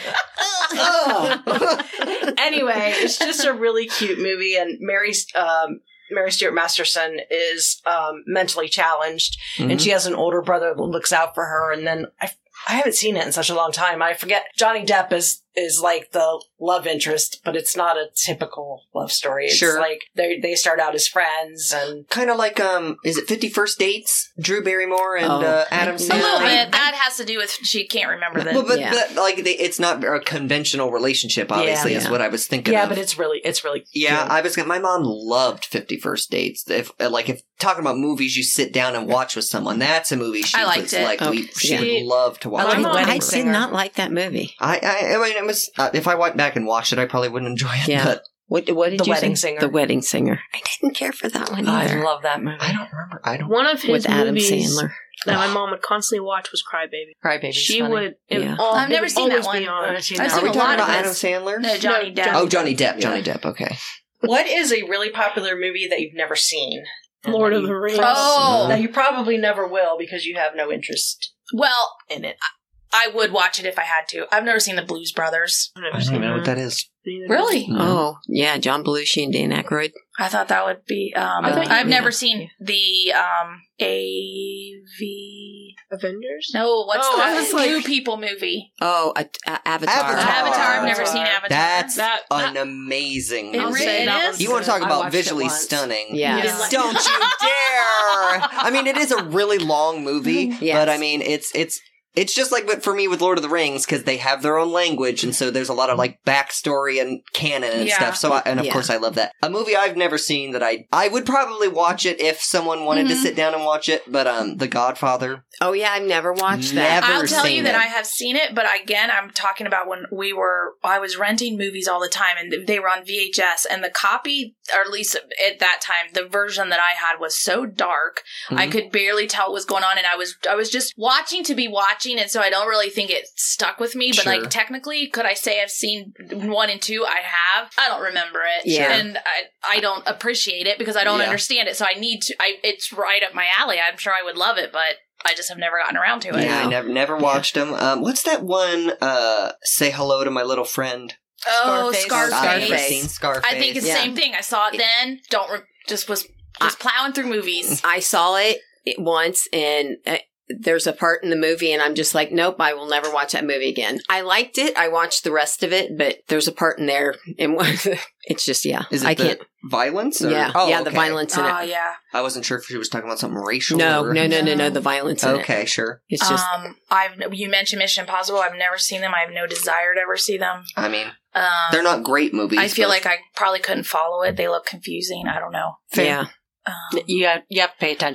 Anyway, it's just a really cute movie, and Mary's um, Mary Stuart Masterson is um, mentally challenged, and she has an older brother that looks out for her. And then I, I haven't seen it in such a long time. I forget Johnny Depp is is like the love interest, but it's not a typical love story. It's Sure. like they they start out as friends, and Kind of like um, is it Fifty First Dates? Drew Barrymore and Oh. uh, Adam A A Sandler. little I- bit. That has to do with she can't remember the. Well, but, Yeah. but like they, it's not a conventional relationship. Obviously, Yeah. is what I was thinking. yeah, of. but it's really it's really Yeah, cute. I was gonna. My mom loved Fifty First Dates. If uh, like if talking about movies you sit down and watch with someone, that's a movie she I liked was it. like we Okay. she Yeah. would love to watch. I like My mom- Wedding I did Singer. not like that movie. I, I, I mean, it was. Uh, if I went back and watched it, I probably wouldn't enjoy it. Yeah. But What, what did The you Wedding say? Singer. The Wedding Singer. I didn't care for that one I either. love that movie. I don't remember. I don't. One of his With Adam movies Sandler. that my mom would constantly watch was Crybaby. Crybaby's She funny. would. It Yeah. all, I've it never would seen that always be I've on. seen I've that. Are seen we a talking lot of about Adam this. Sandler? No, Johnny No, Depp. Oh, Johnny Depp. Johnny Depp. Okay. What is a really popular movie that you've never seen? Lord And of that the you Rings. Oh. That you probably never will because you have no interest Well, in it. I would watch it if I had to. I've never seen the Blues Brothers. I've I never don't seen even know what that. that is. Neither. Really? Oh, yeah. John Belushi and Dan Aykroyd. I thought that would be. Um, I thought you- I've yeah. never seen the um, A V. Avengers? No, what's Oh, I the was like- Blue People movie? Oh, a, a, Avatar. Avatar. Avatar. I've never Avatar. seen Avatar. That's That- an amazing It movie. really that is? was You want to talk good. I about watched it visually once. stunning? Yeah. You didn't like- Don't you dare! I mean, it is a really long movie, Yes. but I mean, it's it's it's just like but for me with Lord of the Rings because they have their own language, and so there's a lot of like backstory and canon and Yeah. stuff. So, I, and of Yeah. course, I love that. A movie I've never seen that I I would probably watch it if someone wanted to Mhm. sit down and watch it. But um, The Godfather. Oh, yeah. I've never watched that. Never I'll tell seen you that it. I have seen it, but again, I'm talking about when we were, I was renting movies all the time and they were on V H S and the copy, or at least at that time, the version that I had was so dark. I Mhm. could barely tell what was going on and I was, I was just watching to be watching. And so I don't really think it stuck with me, but Sure. like technically, could I say I've seen one and two? I have. I don't remember it. Yeah. And I, I don't appreciate it because I don't Yeah. understand it. So I need to, I, it's right up my alley. I'm sure I would love it, but I just have never gotten around to it. Yeah, I never never watched them. Um, what's that one? Uh, Say hello to my little friend. Oh, Scarface. Scarface. I've never Scarface. seen Scarface. I think it's Yeah. the same thing. I saw it then. Don't re- just was just plowing through movies. I saw it once, and uh, there's a part in the movie, and I'm just like, nope, I will never watch that movie again. I liked it. I watched the rest of it, but there's a part in there, and it's just, yeah. Is it I the can't. violence? Or? Yeah, Oh, yeah, the okay. violence in Oh it. yeah. I wasn't sure if she was talking about something racial. No, or... no, no, no, no, the violence in it. Okay, sure. It's just, um, I've you mentioned Mission Impossible. I've never seen them. I have no desire to ever see them. I mean, Um, they're not great movies. I feel but- like I probably couldn't follow it. They look confusing. I don't know. yeah. Um, You have, you have to pay attention.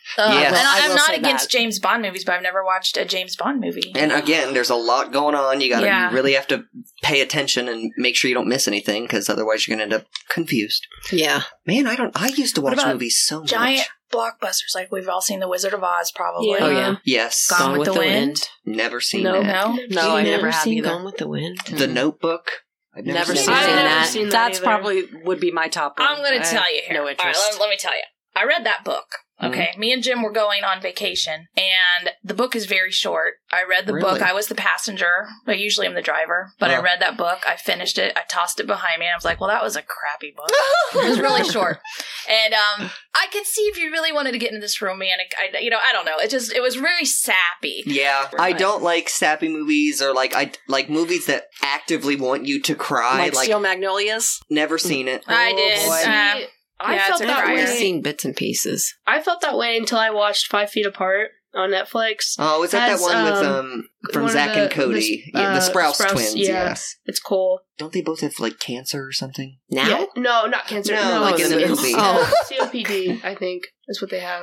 Uh, Yes. and I, I I'm will not say against that. James Bond movies, but I've never watched a James Bond movie. And again, there's a lot going on. You got to Yeah. you really have to pay attention and make sure you don't miss anything, because otherwise you're going to end up confused. Yeah. Man, I don't. I used to What watch about movies so Giant much. blockbusters, like we've all seen The Wizard of Oz, probably. Yeah. Oh, yeah. Yes, Gone, with, the, wind. never seen No. that. No, No, I You've never have seen either. Gone with the Wind. The Notebook. I've never, Never seen, seen I've seen that. never that. seen that That's either. probably would be my top one. I'm going I to have tell you here. No All right, interest. let, let me tell you. I read that book. Okay, me and Jim were going on vacation, and the book is very short. I read the Really? book. I was the passenger, but usually I'm the driver. But I Oh. read that book. I finished it. I tossed it behind me, and I was like, well, that was a crappy book. It was really short. And um, I could see if you really wanted to get into this romantic, I, you know, I don't know. It just, it was very sappy. Yeah, I don't like sappy movies or like I like movies that actively want you to cry. like, Like, Steel Magnolias. never seen it. I Oh, did. boy. Uh, See, I Yeah, felt it's a that crier. I've way. seen bits and pieces. I felt that way until I watched Five Feet Apart on Netflix. Oh, is that Has, that one with um, um from one of Zach the- and Cody, the, yeah, the uh, Sprouse, Sprouse, twins? yeah. Yes. It's cool. Don't they both have like cancer or something? Now? Yeah. No, not cancer. No, No, like in the it's- movie. Oh. C O P D, I think, is what they have.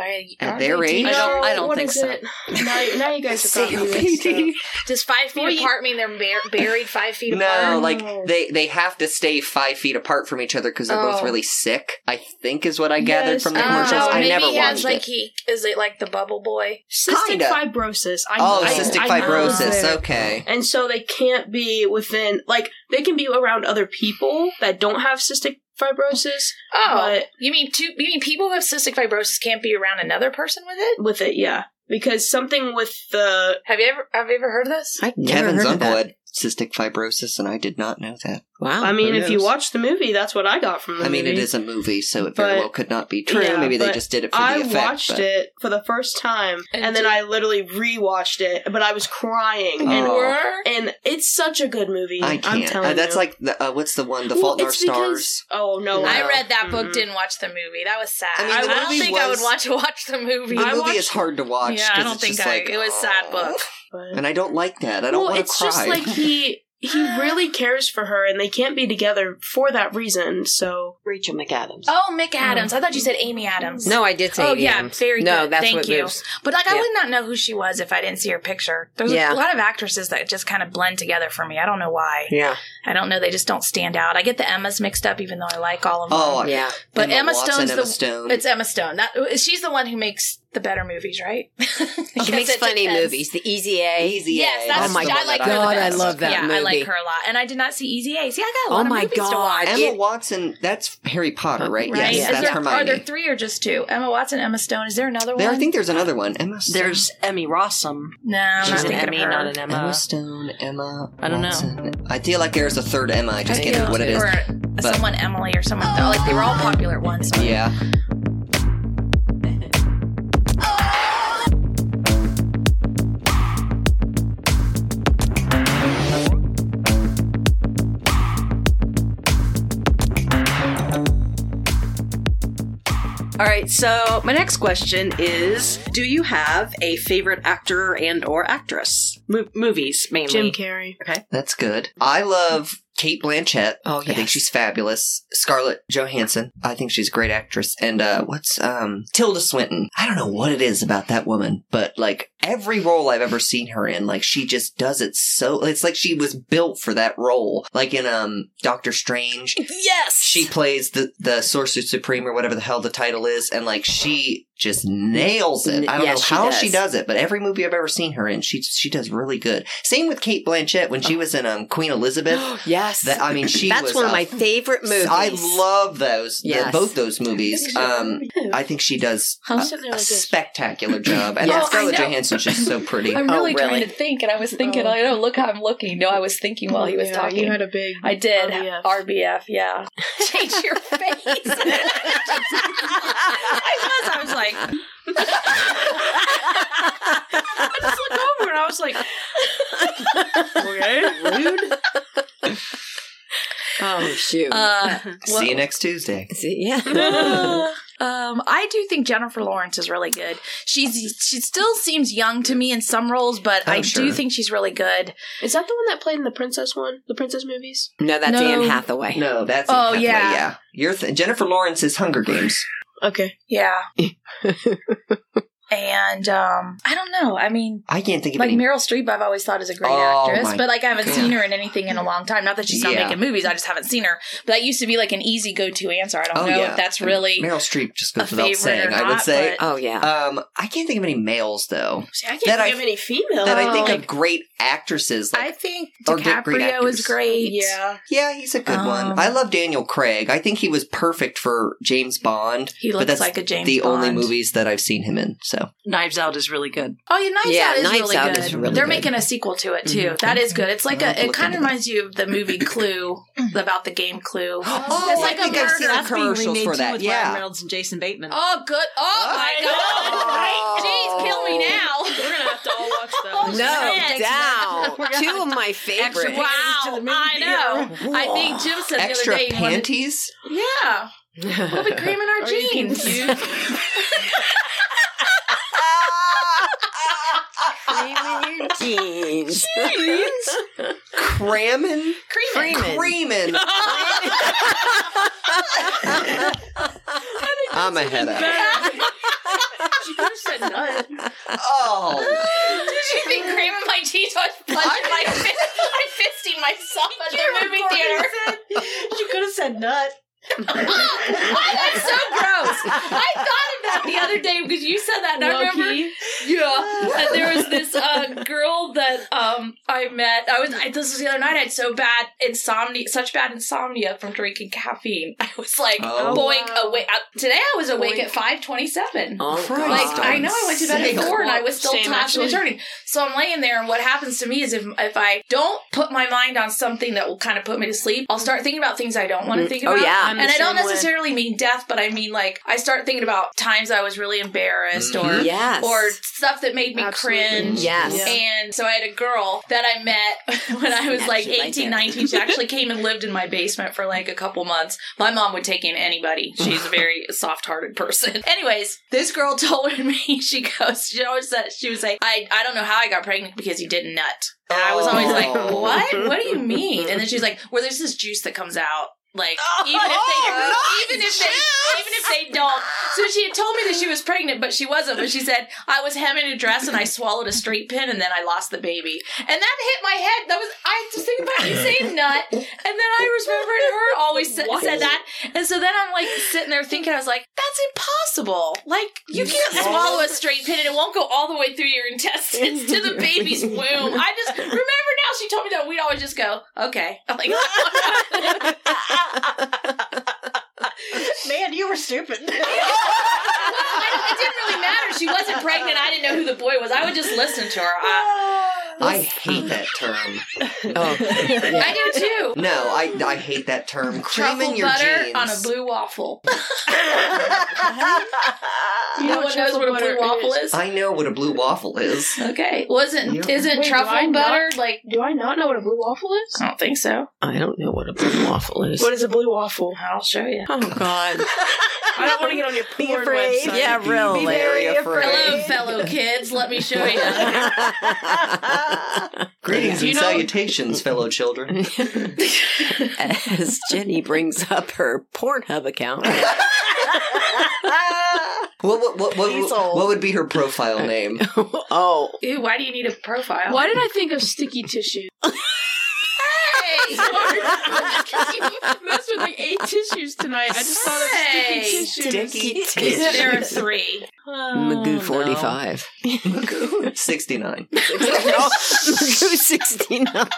At their age? I don't- I don't what think is so. it? Now, now you guys have got me mixed up. Does five feet Well, you- apart mean they're bar- buried five feet No, apart? like No. they they have to stay five feet apart from each other because they're both Oh. really sick. I think is what I gathered Yes, from the uh, commercials. no, I maybe never he has watched like it. he is it like the bubble boy? Cystic Kinda. fibrosis. I, Oh, I, cystic I know fibrosis. that. Okay. And so they can't be within, like, they can be around other people that don't have cystic fibrosis, Oh, but you mean two? You mean people who have cystic fibrosis can't be around another person with it? with it, yeah. Because something with the, Have you ever have you ever heard of this? I've never Kevin's heard of uncle that. had cystic fibrosis, and I did not know that. Wow. I mean, who if you knows? watch the movie, that's what I got from the I mean, movie. it is a movie, so it very But- well could not be true. Yeah, Maybe they but just did it for I the effect. watched but- it for the first time, And and, then did- I literally rewatched it, but I was crying. Oh. And, were? and it's such a good movie. I I'm can't. telling Uh, that's you. like the, uh, what's the one? The Well, Fault in Our it's because- Stars. Oh, no. No. I read that book, Mm-mm. didn't watch the movie. That was sad. I I, mean, the don't movie think I would was- want to watch the movie. The I movie watched- is hard to watch. Yeah, I 'cause don't it's think just I. like, It was a sad oh. book. But- And I don't like that. I don't well, want to it's cry. just like he he really cares for her, and they can't be together for that reason. So Rachel McAdams. Oh, Mick Adams. I thought you said Amy Adams. No, I did say Oh Amy yeah, Adams. very no, good. that's Thank what you. moves. But like, I Yeah. would not know who she was if I didn't see her picture. There's Yeah. a lot of actresses that just kind of blend together for me. I don't know why. Yeah. I don't know. They just don't stand out. I get the Emmas mixed up, even though I like all of them. Oh, Yeah. but Emma Emma Watson, Stone's Emma the Stone. it's Emma Stone. That she's the one who makes the better movies, right? She makes funny movies. The Easy A. Easy Yes, A. that's Oh my the I one like that her. God, the I best. love that yeah, I movie. like her a lot, and I did not see Easy A. See, I got a lot Oh of my movies to God. watch. Emma Yeah. Watson, that's Harry Potter, right? Right? Yes, Is that's there, Hermione. are there three or just two? Emma Watson, Emma Stone. Is there another There, one? I think there's another one. Emma Stone. There's Emmy Rossum. no. I'm She's not an thinking Emmy, of her. not an Emma. Emma Stone, Emma. I don't know. Watson. I feel like there's a third Emma. I just I can't do remember what it is. Or someone Emily or someone. Like they were all popular ones. but- Yeah. All right, so my next question is: do you have a favorite actor and or actress? Mo- movies mainly. Jim Carrey. That's good. I love Kate Blanchett. Oh, I think yes. she's fabulous. Scarlett Johansson. I think she's a great actress. And uh what's um Tilda Swinton. I don't know what it is about that woman, but like every role I've ever seen her in, like she just does it so it's like she was built for that role. Like in um Doctor Strange. Yes. She plays the the Sorcerer Supreme or whatever the hell the title is, and like she just nails it. I don't Yes, know she how does. she does it, but every movie I've ever seen her in, she she does really good. Same with Kate Blanchett when she was in um Queen Elizabeth. Yes. That I mean, she That's was one of a my favorite movies. I love those. the- Yes. both those movies. Um, I think she does a, I'm sitting there a like this. spectacular job, and Yes. Scarlett I know. Johansson's just so pretty. I'm Oh, really really? trying to think, and I was thinking, Oh. I don't look how I'm looking. No, I was thinking while he was Yeah, talking. You had a big. I did. R B F. R B F, yeah. Change your face. I was, I was like, I just looked over and I was like, okay, rude. Oh, shoot. uh, See you next Tuesday. See, yeah. um, I do think Jennifer Lawrence is really good. She's she still seems young to me in some roles, but Oh, I sure. do think she's really good. Is that the one that played in the Princess one? The Princess movies? No, that's No. Anne Hathaway. No, that's Oh, Hathaway, yeah. yeah. You're th- Jennifer Lawrence is Hunger Games. Okay. Yeah. And um, I don't know. I mean, I can't think of like any. Meryl Streep, I've always thought is a great Oh, actress, my but like I haven't God. seen her in anything in a long time. Not that she's not Yeah. making movies, I just haven't seen her. But that used to be like an easy go-to answer. I don't Oh, know yeah. if that's And really Meryl Streep just a goes without favorite saying. or I would not, say. Oh, yeah. Um, I can't think of any males though. See, I can't That think I- of any female. That I think Oh. of great actresses. Like, I think or get great DiCaprio is actors. great. Yeah. yeah, he's a good Um, one. I love Daniel Craig. I think he was perfect for James Bond. He but looks that's like a James the only Bond. movies that I've seen him in. So Knives Out is really good. Oh, yeah, Knives Yeah, Out is Knives really Out good. is really They're good. making a sequel to it too. Mhm. That is good. It's like I'll have a. to It look kind of into that. reminds you of the movie Clue about the game Clue. Oh, it's like I think a I've seen murder. the commercials for that. With Yeah. Ryan Reynolds and Jason Bateman. Oh, good. Oh my I God! know, right? Jeez, kill me now. We're gonna have to all watch Oh, those. No shit. doubt. Two of my favorites. Wow, to the movie I know. I think Jim said Extra the other day. he wanted- panties. Yeah, we'll be creaming our Are you jeans. confused? Cream in your jeans. Cramming. Creaming. Creaming. I'm ahead of it. She could have said nut. Oh. Did you think creaming my jeans was punching my fist? I'm fisting myself at the movie theater. She could have said nut. Oh, that's so gross. I thought of that the other day because you said that, and I remember. Low-key. Yeah, and there was this uh, girl that um I met. I was I, this was the other night. I had so bad insomnia, such bad insomnia from drinking caffeine. I was like, Oh. boink wow. awake. Uh, today I was awake Boink. at five twenty-seven. Oh, Christ. Like God. I know I went to bed at Same. four and I was still Same, tossing and actually. turning. So I'm laying there, and what happens to me is if if I don't put my mind on something that will kind of put me to sleep, I'll start thinking about things I don't want to think Oh, about. yeah. I'm the And I don't same way. necessarily mean death, but I mean like I start thinking about times I was really embarrassed or Yes. or stuff that made me Absolutely. cringe. Yes. Yeah. And so I had a girl that I met when I was like Actually like eighteen, it. nineteen. She actually came and lived in my basement for like a couple months. My mom would take in anybody. She's a very soft-hearted person. Anyways, this girl told me, she goes, she always said, she would say, I, I don't know how I got pregnant because you didn't nut. And I was always like, Oh. what? What do you mean? And then she's like, well, there's this juice that comes out. Like even if they Oh, even if they even if they don't. So she had told me that she was pregnant, but she wasn't. But she said I was hemming a dress and I swallowed a straight pin and then I lost the baby. And that hit my head. That was I was thinking about you saying nut, and then I was remembering her always sa- said that. And so then I'm like sitting there thinking, I was like, that's impossible. Like you, You can't swallowed swallow a straight pin and it won't go all the way through your intestines to the baby's womb. I just remember now. She told me that we'd always just go, okay. I'm like, Man, you were stupid. Well, I, it didn't really matter. She wasn't pregnant. I didn't know who the boy was. I would just listen to her. I, I hate that term. Oh, yeah. I do too. No, I, I hate that term. Cream in Truffle your butter jeans. on a blue waffle. You No one knows what a blue waffle is. I know what a blue waffle is. Okay, wasn't Yeah. isn't Wait, do truffle I not- butter like? Do I not know what a blue waffle is? I don't think so. I don't know what a blue waffle is. What is a blue waffle? I'll show you. Oh, God. I don't want to get on your porn afraid. website. Yeah, really. Very afraid. Hello, fellow kids. Let me show you. Greetings You and know- salutations, fellow children. As Jenny brings up her Pornhub account. What what what what, He's what, old. what would be her profile name? Oh. Ew, why do you need a profile? Why did I think of sticky tissue? Hey! You messed with like eight tissues tonight. I just thought of Hey. sticky tissue. Sticky tissue. There are three. Magoo forty-five. sixty-nine. Magoo sixty-nine.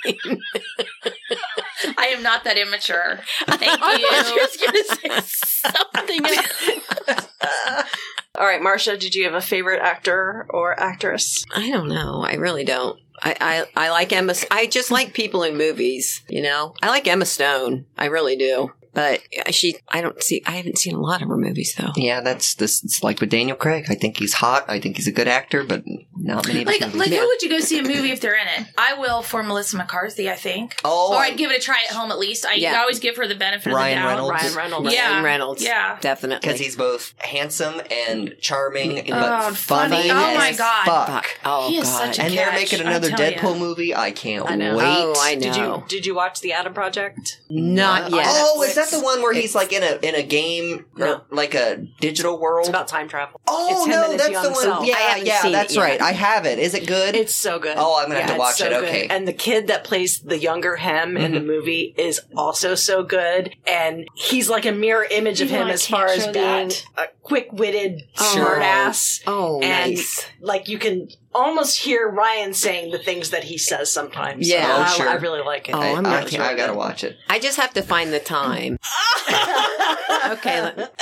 I am not that immature. Thank I thought you you. was going to say something else. All right, Marcia, did you have a favorite actor or actress? I don't know. I really don't. I, I, I like Emma. I just like people in movies, you know? I like Emma Stone. I really do. But she, I don't see, I haven't seen a lot of her movies, though. Yeah, that's this. It's like with Daniel Craig. I think he's hot. I think he's a good actor, but not many. of his Like, movies. like Yeah. who would you go see a movie if they're in it? I will for Melissa McCarthy, I think. oh, Or I'd give it a try at home at least. I Yeah. always give her the benefit Ryan of the doubt. Reynolds. Ryan Reynolds. Yeah. Ryan Reynolds. Yeah. Definitely. because he's both handsome and charming, Oh, but funny. funny. Oh, as my God. Fuck. Fuck. Oh, He is God. such a And they're catch, making I another tell Deadpool ya. movie. I can't I know. wait. Oh, I know. Did you did you watch the Adam Project? Not yet. Oh, is that the one where he's like in a in a game, or No. like a digital world? It's about time travel. oh it's him no, and his that's young the one. self. I Yeah, haven't yeah, seen it that's yet. right. I have it. Is it good? It's so good. Oh, I'm gonna have to it's watch so it. good. Okay. And the kid that plays the younger him in the movie is also so good. And he's like a mirror image of Even him I as can't far as show being that. a quick-witted Oh. smartass. Oh, And nice. like you can almost hear Ryan saying the things that he says sometimes. Yeah. So Oh, I, sure. I really like it. Oh, I, I'm I, not can't- sure. I gotta watch it. I just have to find the time. Okay. Let,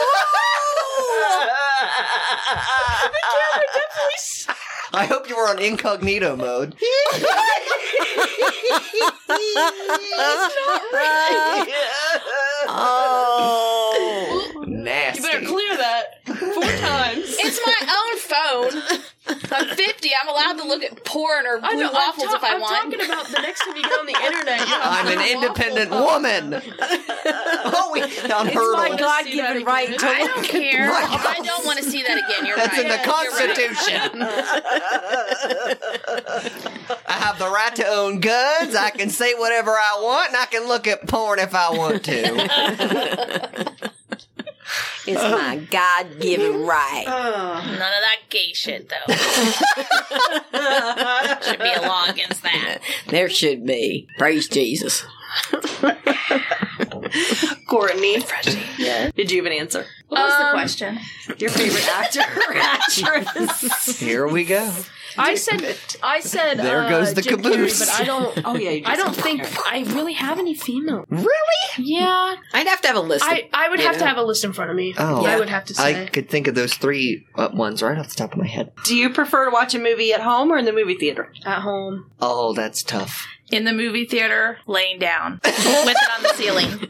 I hope you were on incognito mode. oh. Nasty. You better clear that four times. It's my own phone. I'm fifty. I'm allowed to look at porn or I blue know, I'm, waffles ta- if I I'm want. talking about the next time you get on the internet. You have I'm an blue independent waffle. woman. oh, we on It's hurdle. my See that God-given again? right to I don't care. Right. I don't want to see that again. You're That's right. in the Yeah, you're right. Constitution. I have the right to own guns. I can say whatever I want, and I can look at porn if I want to. It's my God-given right. None of that gay shit, though. Should be a law against that. There should be. Praise Jesus. Courtney. Yeah. Did you have an answer? What was the Um, question? Your favorite actor or actress? Here we go. I said, I said, There uh, goes the Jim caboose. Carrey, but I don't. Oh yeah, you I just don't said think Carrey. I really have any female. Really? Yeah, I'd have to have a list. I, I would you have to know. have a list in front of me. Oh. I would have to say. I could think of those three uh, ones right off the top of my head. Do you prefer to watch a movie at home or in the movie theater? At home. Oh, that's tough. In the movie theater, laying down with it on the ceiling.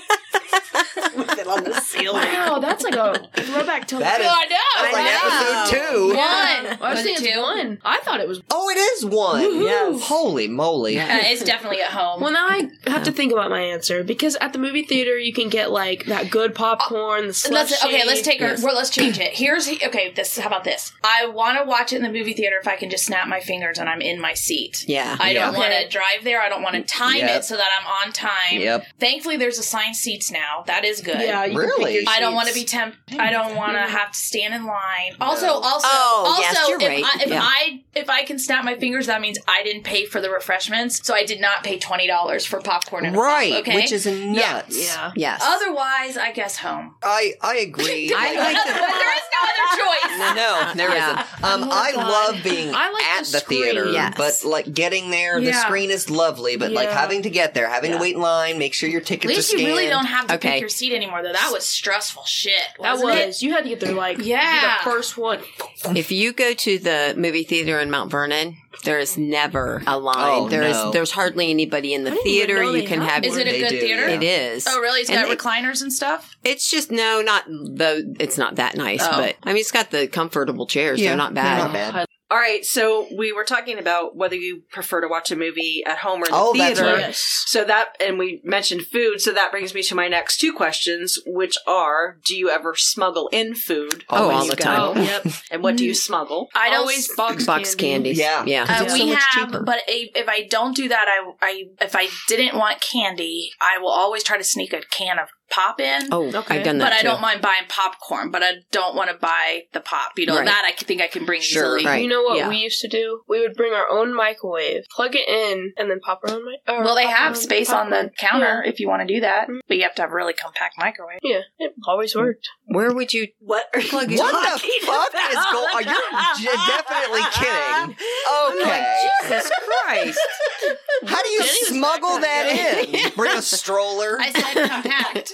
With it on the ceiling. Wow, that's like a throwback to That is- I know. That's like episode two. One. I was Was it thinking two? one. I thought it was. Oh, it is one. Yes. Holy moly. Uh, it's definitely at home. Well, now I have to think about my answer because at the movie theater you can get like that good popcorn, the slushy. Let's okay. Let's take her. Yes. Well, let's change it. Here's okay. This. How about this? I want to watch it in the movie theater if I can just snap my fingers and I'm in my seat. Yeah. I don't Yeah. want Okay. to drive there. I don't want to time Yep. it so that I'm on time. Yep. Thankfully, there's assigned seats now. That is good. Yeah, you Really? Can pick your I don't seats. want to be temp. I don't want to have to stand in line. Also, No. also, Oh, also, yes, you're if, right. I, if Yeah. I if I can snap my fingers, that means I didn't pay for the refreshments, so I did not pay twenty dollars for popcorn and a Right, pop, okay? which is nuts. Yeah. Yes. Otherwise, I guess home. I, I agree. I Like- like But there is no other choice. No, no, there Yeah. not Um, Oh, I God. love being I like at the the, screen. theater, Yes. but like getting there, the Yeah. screen is lovely. But like Yeah. having to get there, having Yeah. to wait in line, make sure your At tickets are least you scanned. really don't have to Okay. pick your seat anymore, though. That was stressful shit. That wasn't it? was. You had to get there like Yeah. the first one. If you go to the movie theater in Mount Vernon, there is never a line. Oh, there is no. there's hardly anybody in the I didn't even theater. know You they can had have. Is it a They good do, theater? yeah. It is. Oh, really? It's And got they- recliners and stuff? It's just no, not though. It's not that nice, Oh. but I mean, it's got the comfortable chairs. Yeah, They're not they're bad. not bad. All right, so we were talking about whether you prefer to watch a movie at home or in the Oh, that's theater. right. Yes. So that, and we mentioned food, so that brings me to my next two questions, which are: do you ever smuggle in food? Oh, when all you the go? time. Oh, yep. And what do you smuggle? I don't Always box, Box candy. candies. Yeah. yeah. Uh, it's we so much have, cheaper. but a, if I don't do that, I, I if I didn't want candy, I will always try to sneak a can of pop in. Oh, Okay. I've done that but I too. don't mind buying popcorn, but I don't want to buy the pop. You know, Right. that I can- think I can bring Sure. easily. Right. You know what Yeah. we used to do? We would bring our own microwave, plug it in, and then pop our own microwave. Well, they have space on the counter if you want to do that, Mhm. but you have to have a really compact microwave. Yeah, it always worked. Where would you? What are you What the talking fuck about? is going on? You're j- definitely kidding. Okay. Jesus Christ! How do you smuggle that in? Bring a stroller? I said compact.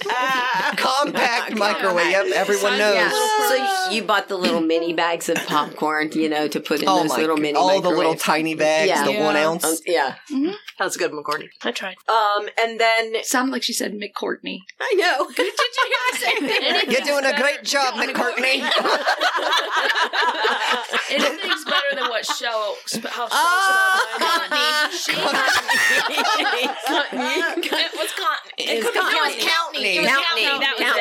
Compact microwave. Yep, everyone knows. Yeah. So you bought the little mini bags of popcorn, you know, to put in Oh those my little g- mini. all the little microwaves. tiny bags, Yeah. the Yeah. one ounce. Um, yeah, That's a good one, Courtney. I tried. Um, and then Sounded like she said McCourtney. I know. Did you hear the same thing? You're doing a great job, McCartney. Anything's better than what show sp- how show Ah. It was Contney. It's It was County. Countney. It was Countney. County. That was Countney. it.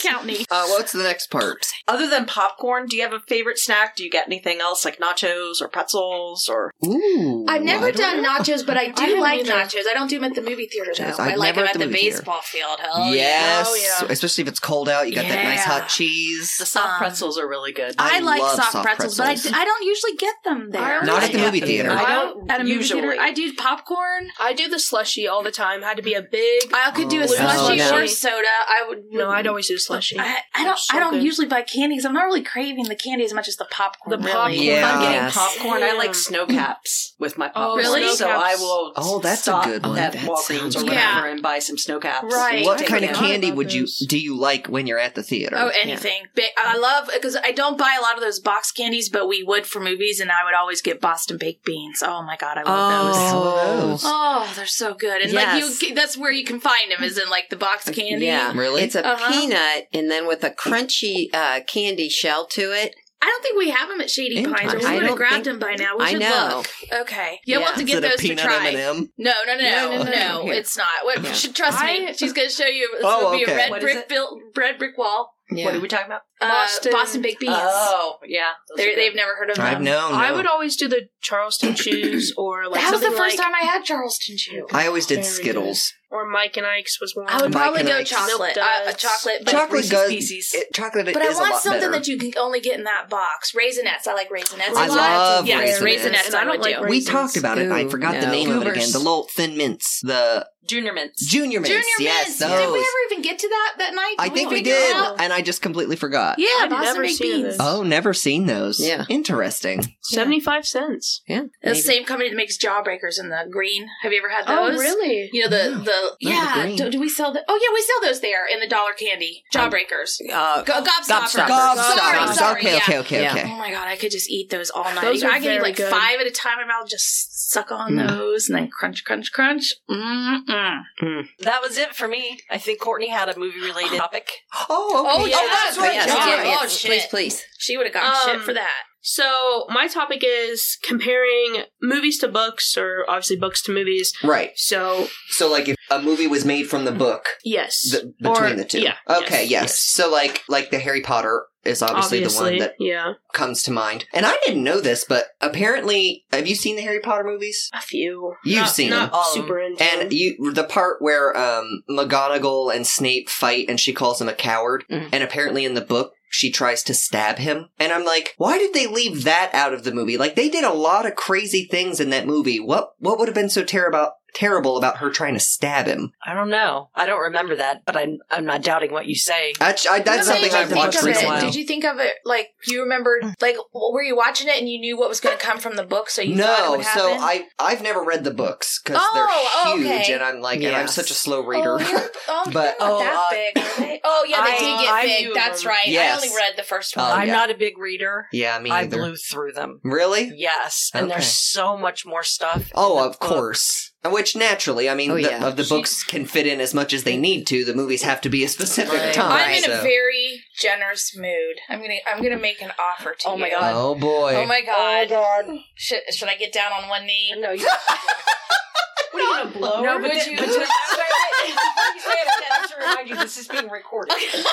count me. Uh, what's the next part? Other than popcorn, do you have a favorite snack? Do you get anything else like nachos or pretzels or? Ooh, I've never I don't done know. nachos, but I do haven't like either. nachos. I don't do them at the movie theater though. Nachos, I I've like never them at at the the movie theater. baseball field. Hell Yes, Oh, yeah. especially if it's cold out. You got that nice Yeah. hot cheese. The soft Um, pretzels are really good. I I, like love soft, soft pretzels, pretzels. but I, I don't usually get them there. I Not at the Yeah, movie theater. I don't At a movie usually. theater, I do popcorn. I do the slushy all the time. Had to be a big. I could do a Oh, slushy no. or soda. I would. No, I'd always do slushy. I, I don't. So I don't good. usually buy candy because I'm not really craving the candy as much as the popcorn. The really. popcorn. Yeah. If I'm getting Yes. popcorn, I like Damn. snow caps with my popcorn. really? So Snow I caps. will Oh, that's a stop good one. at That Walgreens sounds or good. whatever Yeah. and buy some snow caps. Right. What Take kind it of out. candy about would you those. do you like when you're at the theater? Oh, anything. Ba- I love because I don't buy a lot of those box candies, but we would for movies, and I would always get Boston baked beans. Oh my god, I love those. Oh. those. Oh, they're so good, and Yes. like you—that's where you can find them is in like the box candy. Yeah. Really? It's a Uh-huh. peanut and then with a crunchy uh, candy shell to it. I don't think we have them at Shady In Pines. Or we I would have don't grabbed think- them by now. We I should know. look. Okay. Yeah, we'll Yeah. have to Is get it a those to peanut try. M and M? No, no, no, No, no, no, no, no. Here. it's not. What, Yeah. should trust me. I- She's going to show you. This Oh, will be okay. a red What is brick it? built, red brick wall. Yeah. What are we talking about? Uh, Boston- Boston baked beans. Oh, yeah. those They're- are good. they've never heard of them. I've known. I no. would always do the Charleston Chews or like That was the something first like, time I had Charleston Chew. I always did Very Skittles. or Mike and Ike's was one. I would Mike probably and go Ike's. chocolate. Milk Uh, a Duds. chocolate, but Chocolate Reese's does. Pieces. It, chocolate But I is a want lot something better. that you can only get in that box. Raisinets. I like raisinets. I a lot. love yes, Raisinets. raisinets. And I I don't would like do. raisins. We talked about it. I Ooh, forgot the no. name of it Goobers. again. The little thin mints. The Junior mints. junior mints. Junior yes, mints. those. Did we ever even get to that that night? I Did think we figure did, it out? and I just completely forgot. Yeah, I've Boston never baked seen beans. this. Oh, never seen those. Yeah. Interesting. seventy-five cents. Yeah. The maybe. same company that makes Jawbreakers in the green. Have you ever had Oh, those? really? You know the the the yeah. green. do, do we sell the? Oh yeah, we sell those there in the dollar candy. Jawbreakers. Uh, Go, gobstoppers. Gobstoppers. Sorry, Gobstoppers. sorry. Okay, yeah. okay, okay, Yeah. okay. Oh my god, I could just eat those all night. Those are I could eat very like good. five at a time, and I'll just suck on Mm. those and then crunch, crunch, crunch. Mm-mm. That was it for me. I think Courtney had a movie related topic. Oh, okay. Oh, yeah. that's right. yes, Yeah. yes, yes. Oh, shit. Please, please. She would have gotten Um, shit for that. So my topic is comparing movies to books, or obviously books to movies. Right. So So, like, if a movie was made from the book, yes, the, between Or- the two. Yeah. Okay. Yes. So, like, like the Harry Potter is obviously, the one that yeah, comes to mind. And I didn't know this, but apparently, have you seen the Harry Potter movies? a few. You've Not- seen not them. super into. And them. you, the part where um, McGonagall and Snape fight, and she calls him a coward, Mhm. and apparently in the book she tries to stab him, and I'm like, why did they leave that out of the movie? Like, they did a lot of crazy things in that movie. What what would have been so terrible terrible about her trying to stab him? I don't know. I don't remember that, but I'm I'm not doubting what you say. That's, I, that's What something did you I've think watched of it? recently. Did you think of it like you remember? Like, were you watching it and you knew what was going to come from the book, so you thought it No, would happen? so I I've never read the books because Oh, they're oh, huge, okay. and I'm like, and I'm Yes. such a slow reader. Oh, you're, oh But- but, they're not Oh, that uh, big, are they? Oh, yeah, they I- did get I big. knew That's them. right. Yes. I only read the first one. Oh, I'm yeah. not a big reader. Yeah, me I either. blew through them. Really? Yes, and Okay. there's so much more stuff. in Oh, the of book. course. Which naturally, I mean, Oh, the, yeah. of the books can fit in as much as they need to. The movies have to be a specific Right. time. I'm in so. a very generous mood. I'm gonna I'm gonna make an offer to Oh you. my God. Oh boy. Oh my god. God. Should, should I get down on one knee? No, you. What are you gonna blow? No, her? but But you- then- but then- wait, wait, before you say it, I have to remind you this is being recorded.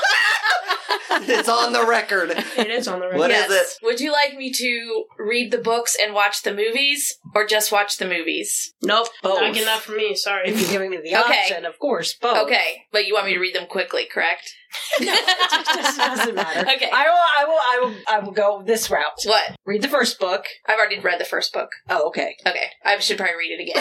It's on the record. it is on the record. What is Yes. Would you like me to read the books and watch the movies, or just watch the movies? Nope, Both. not getting that from me. Sorry. If you're giving me the Okay. option, of course, both. Okay, but you want me to read them quickly, correct? No, it just doesn't matter. Okay. I will. I will. I will. I will go this route. What? Read the first book. I've already read the first book. Oh, okay. Okay, I should probably read it again.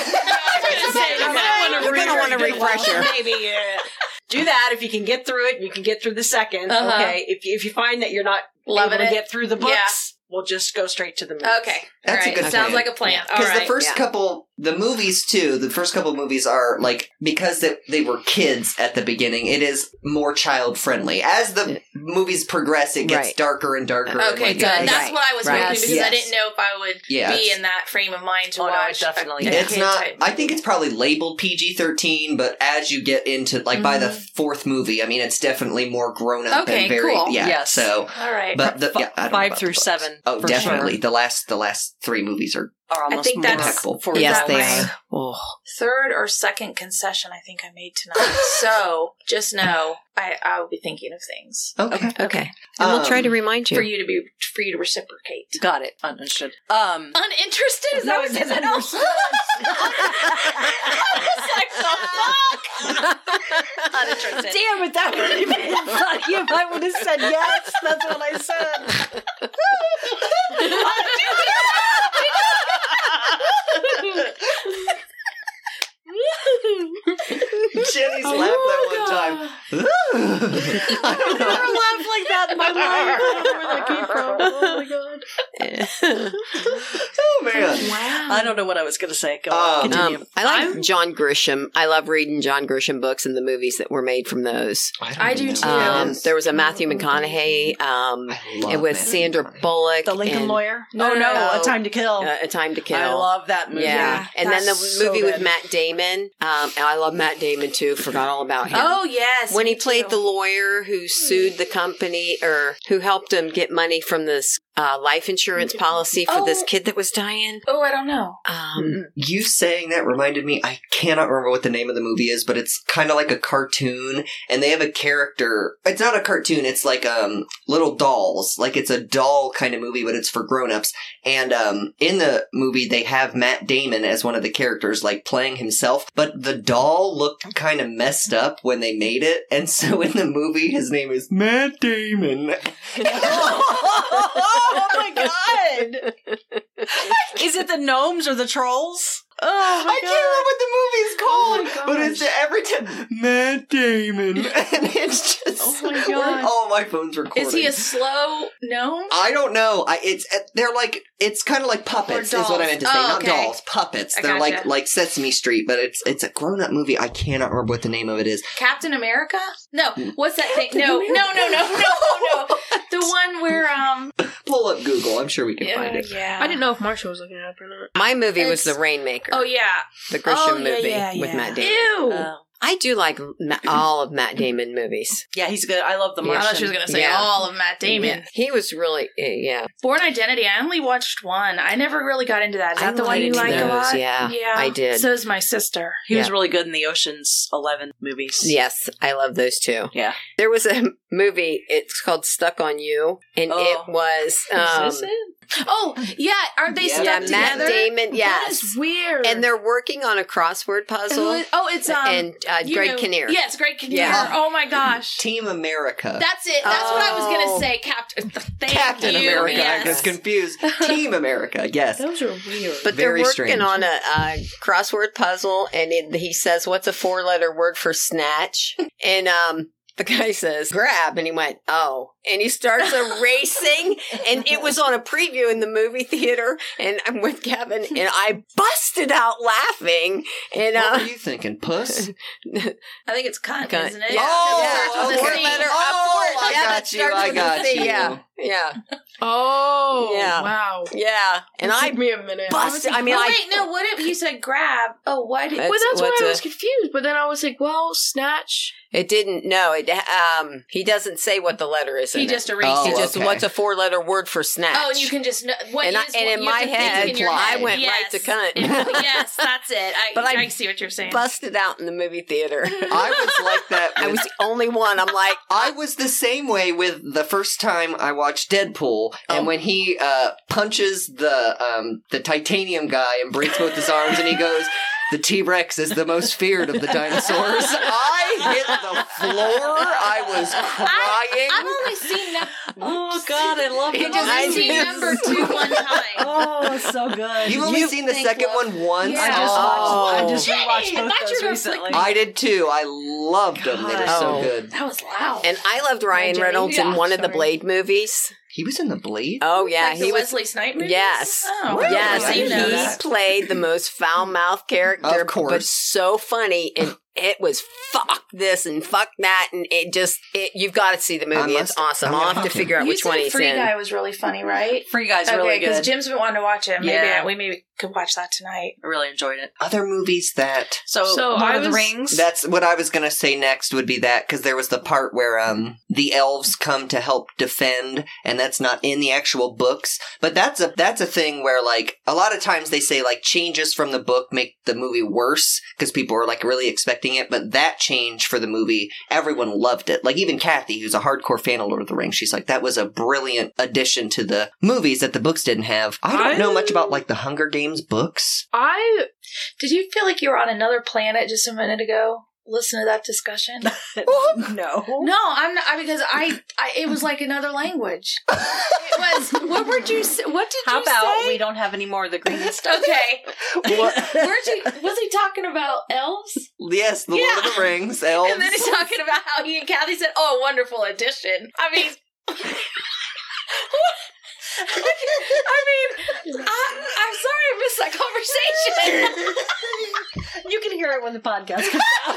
You're gonna want a refresher. Maybe uh, do that if you can get through it. You can get through the second. Uh-huh. Okay. If you, if you find that you're not Loving able to it. get through the books, Yeah. we'll just go straight to the movies. Okay, That's a all right. good Sounds plan. like a plan. All Because right. the first yeah. couple, the movies too, the first couple movies are like, because they, they were kids at the beginning, it is more child friendly. As the movies progress, it gets Right. darker and darker. and Okay, like, good. Right. That's what I was Right. hoping Yes. because I Yes. didn't know if I would Yeah, be it's- in that frame of mind to Oh, no, watch. it definitely a, is. a It's kid not. type I think it's probably labeled P G thirteen, but as you get into like by the fourth movie, I mean, it's definitely more grown up Okay, and very cool. yeah. Yes. So, All right. but the, Fi- yeah, I don't know five about through the books. seven, Oh, for definitely. sure. The last the last three movies are are almost I think more that's- Impeccable. for Yes, that they my- are. Oh. third or second concession I think I made tonight. So just know I, I will be thinking of things Okay. Okay. And we'll try to Um, remind you. for you to be for you to reciprocate. Got it. Understood. Um, Uninterested? Is that what it says? I was like, the fuck? Uninterested. damn it, that would have been funny if I would have said yes. That's what I said. Jenny's laughed that one time. I don't know. Never laughed like that in my life. I don't know where that came from. Oh my god. Oh man. Wow. I don't know what I was going to say. Go Um, on. Continue. Um, I like John Grisham. I love reading John Grisham books and the movies that were made from those. don't I even do know too. what that Um, is. there was a Matthew McConaughey. Um, I love it was Matthew Sandra McConaughey. Bullock. The Lincoln and, Lawyer? No, oh, no. no. A Time to Kill. Uh, A Time to Kill. I love that movie. Yeah. Yeah, And then the that's so movie with good. Matt Damon. Um, and I love Matt Damon too. Forgot all about him. Oh yes. when he me played too. the lawyer who sued the company or who helped him get money from this uh, life insurance policy for this Oh. kid that was dying. Oh, I don't know. Um, You saying that reminded me, I cannot remember what the name of the movie is, but it's kind of like a cartoon, and they have a character. It's not a cartoon, it's like um little dolls. Like it's a doll kind of movie, but it's for grown-ups. And um in the movie, they have Matt Damon as one of the characters, like playing himself, but the doll looked kind of messed up when they made it, and so in the movie, his name is Matt Damon. Oh my god! Is it the gnomes or the trolls? Oh my I can't remember what the movie is called, Oh my but it's every time Matt Damon, and it's just Oh my God. Oh, my phone's recording. Is he a slow gnome? I don't know. I it's they're like it's kind of like puppets Or is what I dolls. meant to say. Oh, Not okay. dolls, puppets. I They're like gotcha. like Sesame Street, but it's it's a grown up movie. I cannot remember what the name of it is. Captain America? No. What's that thing? Captain No, America. no, no, no, no, no, no. The one where um. Pull up Google. I'm sure we can find it. yeah. I didn't know if Marsha was looking it up or not. my movie was It's- The Rainmaker. Oh yeah. the Grisham Oh, yeah, movie yeah, with yeah. Matt Damon. Ew. Oh. I do like Ma- all of Matt Damon movies. Yeah, he's good. I love the Yeah. Martian. I thought she was gonna say Yeah. all of Matt Damon. Yeah. He was really, eh, yeah. Born Identity. I only watched one. I never really got into that. Is I that the one liked you like a those, lot? yeah. yeah. I did. So is my sister. He was Yeah. really good in the Ocean's Eleven movies. Yes, I love those too. Yeah. There was a movie, it's called Stuck on You, and Oh. it was. Um, Is this it? Oh yeah. Aren't they Yeah. stuck yeah, together? Matt Damon, That yes. is weird. And they're working on a crossword puzzle. Who is- oh, it's um. and uh, you Greg know- Kinnear. Yes, Greg Kinnear. Yeah. Oh my gosh. Team America. That's it. That's what I was Oh. gonna say, Captain. Thank Captain you. America. I Yes. was confused. Team America. Yes. Those are weird. But Very they're working strange. on a, a crossword puzzle, and it, he says, "What's a four-letter word for snatch?" And um, the guy says, "Grab," and he went, "Oh," and he starts erasing, and it was on a preview in the movie theater, and I'm with Kevin, and I busted out laughing, and What uh, were you thinking, puss? I think it's cunt, Cunt. isn't it? Yeah. Oh, Starts with a okay. C. four-letter, Oh, a four, I yeah, got that you, starts I with a got C, you. Yeah, yeah, Oh, Yeah. wow. yeah, and It I took me a minute. busted. I mean, oh, I wait, no. What if he said grab? Oh, why did? That's- Well, that's why what's I a- was confused. But then I was like, well, snatch. It didn't. No, it. Um, he doesn't say what the letter is. He in just it. erased Oh, He it. just okay. what's a four-letter word for snatch? Oh, and you can just know what And you I- just, and what in you have my to think head, in your I head. went right to Yes. cunt. Yes, that's it. I, But I I see what you're saying. busted out in the movie theater. I was like that. I with- was the only one. I'm like, I was the same way with the first time I watched Deadpool, and Oh. when he uh, punches the um, the titanium guy and breaks both his arms, and he goes, "The T-Rex is the most feared of the dinosaurs." I hit the floor. I was crying. I've only seen that. Oh God, I love He it. just- I've I seen just- number two one time. Oh, it's so good. You've only You seen the think second what- one once. Yeah. I just Oh. watched. I just Jenny, rewatched I both thought you those were recently. flick- I did too. I loved them. They were so God. good. That was loud. and I loved Ryan Jenny, Reynolds yeah, in one of the sorry. Blade movies. He was in the Blade. Oh yeah, like the he was. Wesley Snipes movies? Yes, Oh, Really? yes, I and didn't know he that. played the most foul-mouthed character, Of course. but so funny, and it was fuck this and fuck that, and it just it, you've got to see the I movie. must- It's awesome. I'm I'll gonna have to have to. figure out You which said one he's Free in. Guy was really funny, right? Free Guy's okay, really because good. Jim's been wanting to watch it. Maybe Yeah. I, we maybe could watch that tonight. I really enjoyed it. Other movies that... So, So Lord I of the was- Rings. That's what I was going to say next would be that, because there was the part where um the elves come to help defend, and that's not in the actual books. But that's a that's a thing where, like, a lot of times they say, like, changes from the book make the movie worse, because people are, like, really expecting it. But that change for the movie, everyone loved it. Like, even Kathy, who's a hardcore fan of Lord of the Rings, she's like, that was a brilliant addition to the movies that the books didn't have. I don't I- know much about, like, the Hunger Games books. I Did you feel like you were on another planet just a minute ago? Listen to that discussion. No. No, I'm not. I, because I, I, it was like another language. It was. What would you? Say, what did How you about say? we don't have any more of the green stuff? Okay. What? Where'd you? Was he talking about elves? Yes, the Lord of Yeah. the Rings, elves. And then he's talking about how he and Kathy said, "Oh, wonderful addition." I mean. I mean, I, I'm sorry I missed that conversation. You can hear it when the podcast comes out.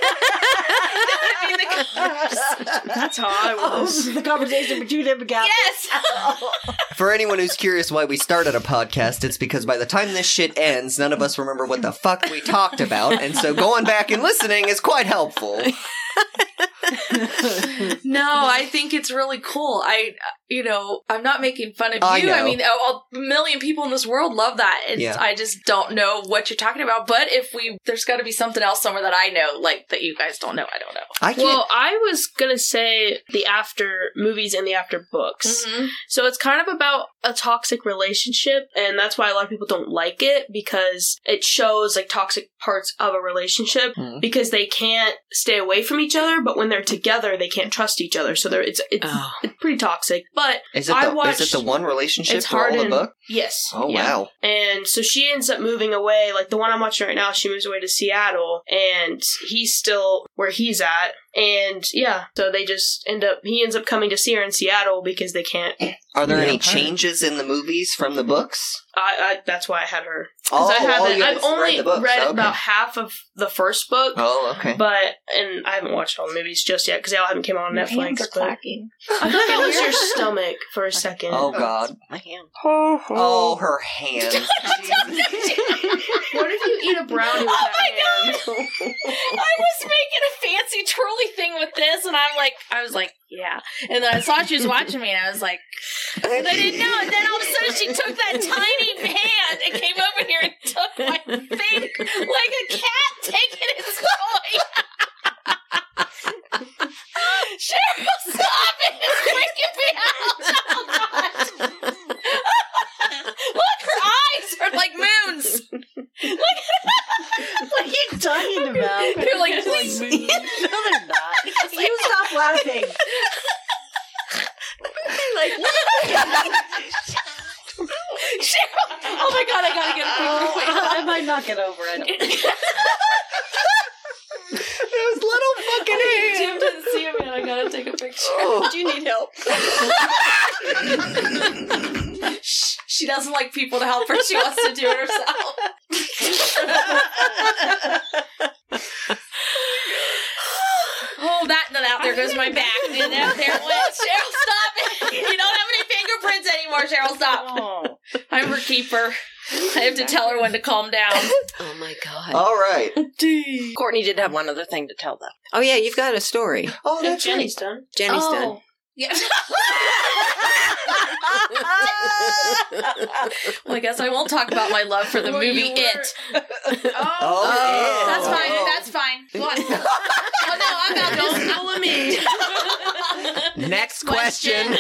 I mean, the, that's how I was. the conversation between him and Kathy. yes. For anyone who's curious why we started a podcast, it's because by the time this shit ends, none of us remember what the fuck we talked about, and so going back and listening is quite helpful. No, I think it's really cool. I, you know, I'm not making fun of I you. I know. mean, a, a million people in this world love that. It's, Yeah. I just don't know what you're talking about. But if we, there's got to be something else somewhere that I know, like that you guys don't know. I don't know. I can't. Well, I was gonna say the after movies and the after books. Mm-hmm. So it's kind of about a toxic relationship, and that's why a lot of people don't like it, because it shows like toxic parts of a relationship Mhm. because they can't stay away from each other, but when they're together, they can't trust each other. So they're, it's it's, Oh. it's pretty toxic. But is it I the, watched, is it the one relationship it's for all hard the in book? Yes. Oh, yeah. wow. And so she ends up moving away. Like the one I'm watching right now, she moves away to Seattle, and he's still where he's at. And yeah, so they just end up, he ends up coming to see her in Seattle because they can't. Are there Yeah. any changes in the movies from the books? I, I that's why I had her. Oh, Because I oh, haven't, you I've haven't only read the books. read Okay. about half of the first book. Oh, okay. But, and I haven't watched all the movies just yet because they all haven't come out on Your Netflix. hands are But clacking. I thought that was your stomach for a second. Oh, God. My hand. Oh, her hands. What if you eat a brownie with Oh that my hand? I was making a fancy twirly thing with this, and I'm like, I was like, yeah. And then I saw she was watching me, and I was like, and I didn't know. And then all of a sudden, she took that tiny hand and came over here and took my thing like a cat taking its toy. Cheryl, stop it! It's freaking me out. Oh, God. Look, her eyes are like moons. Look at What are you talking about? They're like, no, they're not. You stop laughing. like, Cheryl! Oh my God, I gotta get a picture. oh, I might not get over it. Those little fucking hands. Jim didn't see him yet. I gotta take a picture. Oh. Do you need help? Shh, she doesn't like people to help her. She wants to do it herself. Oh, that, no, out there goes my back. And there, there it went. Cheryl, stop it. You don't have any fingerprints anymore, Cheryl, stop. Oh. I'm her keeper. I have to tell her when to calm down. Oh my God. All right. Courtney did have one other thing to tell them. Oh yeah, you've got a story. Oh, And that's Jenny's done. Jenny's oh. done. Yeah. Well, I guess I won't talk about my love for the Well, movie you were- It. Oh, Oh, That's yeah. fine. That's fine. Go on. Oh no, I'm not. Don't follow me. Next question.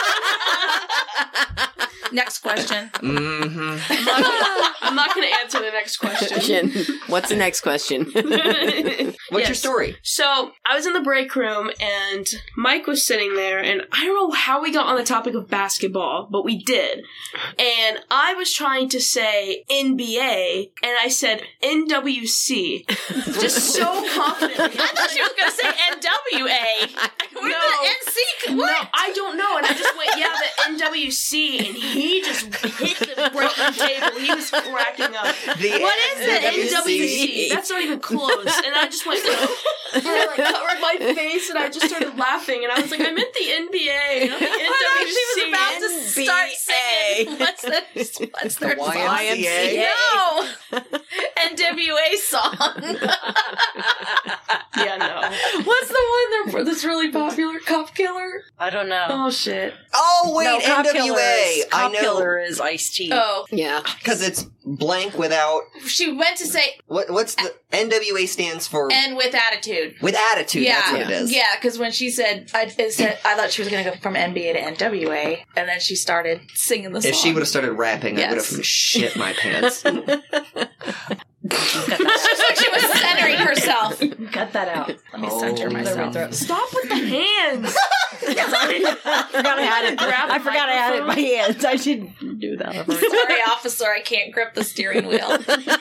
Next question. Mm-hmm. I'm not gonna, I'm not gonna answer the next question. Jen, what's the next question? What's your Yes. story? So I was in the break room and Mike was sitting there, and I don't know how we got on the topic of basketball, but we did. And I was trying to say N B A, and I said N W C, just so confidently. I thought she was going to say N W A. Where No. the N C? No, What? I don't know. And I just went, yeah, the N W C, and he just hit the like right on the table. He was cracking up. The What is it? N N W C. That's not even close. And I just went, and I like covered my face, and I just started laughing. And I was like, I meant the N B A, not the N W C. I thought she was about to start singing. What's their, what's their The Y song? M C A? No, N W A song. Yeah, no. What's the one there that's really popular? Cop Killer. I don't know. Oh shit. Oh wait, no, Cop N W A. Killer is, I Cop know Killer is Ice-T. Oh, Yeah. because it's blank without she went to say what? What's the N W A stands for? and with attitude. With attitude. Yeah, That's what it is. yeah. Because when she said, I it said, I thought she was going to go from N B A to N W A, and then she started singing the song. If she would have started rapping, I would Yes. have shit my pants. She's like she was centering herself. Cut that out. Let me center Holy myself. Stop with the hands. I forgot I had it. Grab I the forgot I had it in my microphone. hands. I should do that. Every time. Sorry, officer, I can't grip the steering wheel.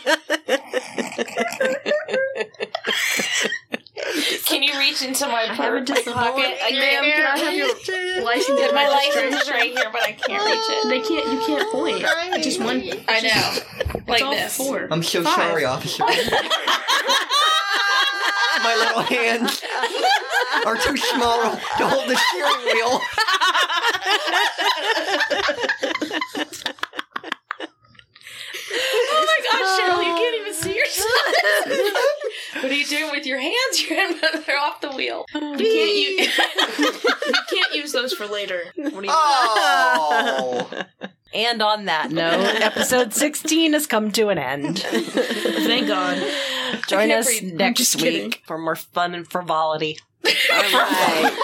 Can you reach into my have it purse just a pocket? moment. I Ma'am, can't. can I have your license? Get and my registration? license right here, but I can't reach it. They can't. You can't point. Just one. I know, It's like all this. four. I'm so Five. sorry, officer. My little hands are too small to hold the steering wheel. Oh my gosh, Cheryl, you can't even see yourself. What are you doing with your hands? Your hands are off the wheel. You can't use. You can't use those for later. What do you Oh. And on that note, episode sixteen has come to an end. Thank God. Join can't us breathe. I'm next just week kidding. for more fun and frivolity. All right.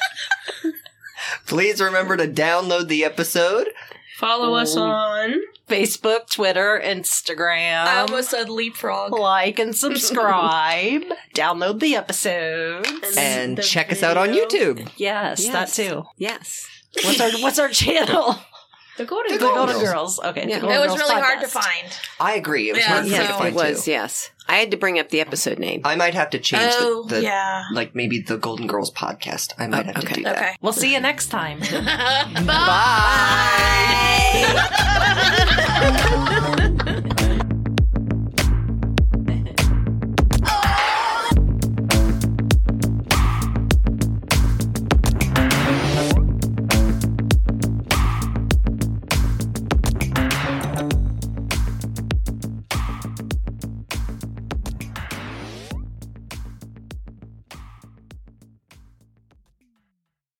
Please remember to download the episode. Follow us on. Facebook, Twitter, Instagram. I almost said leapfrog. Like and subscribe. Download the episode. And The check us out on video. YouTube. Yes, Yes. that too. Yes. What's our What's our channel? The Golden The The Golden Golden Girls. Girls. Okay. Yeah. The It Golden was Girls really hard to podcast. find. I agree. It was Yeah, hard for me so- to find It was, too. yes. I had to bring up the episode name. I might have to change Oh, the, the yeah. like maybe the Golden Girls podcast. I might Oh, have to okay. do that. Okay. We'll see you next time. Bye. Bye.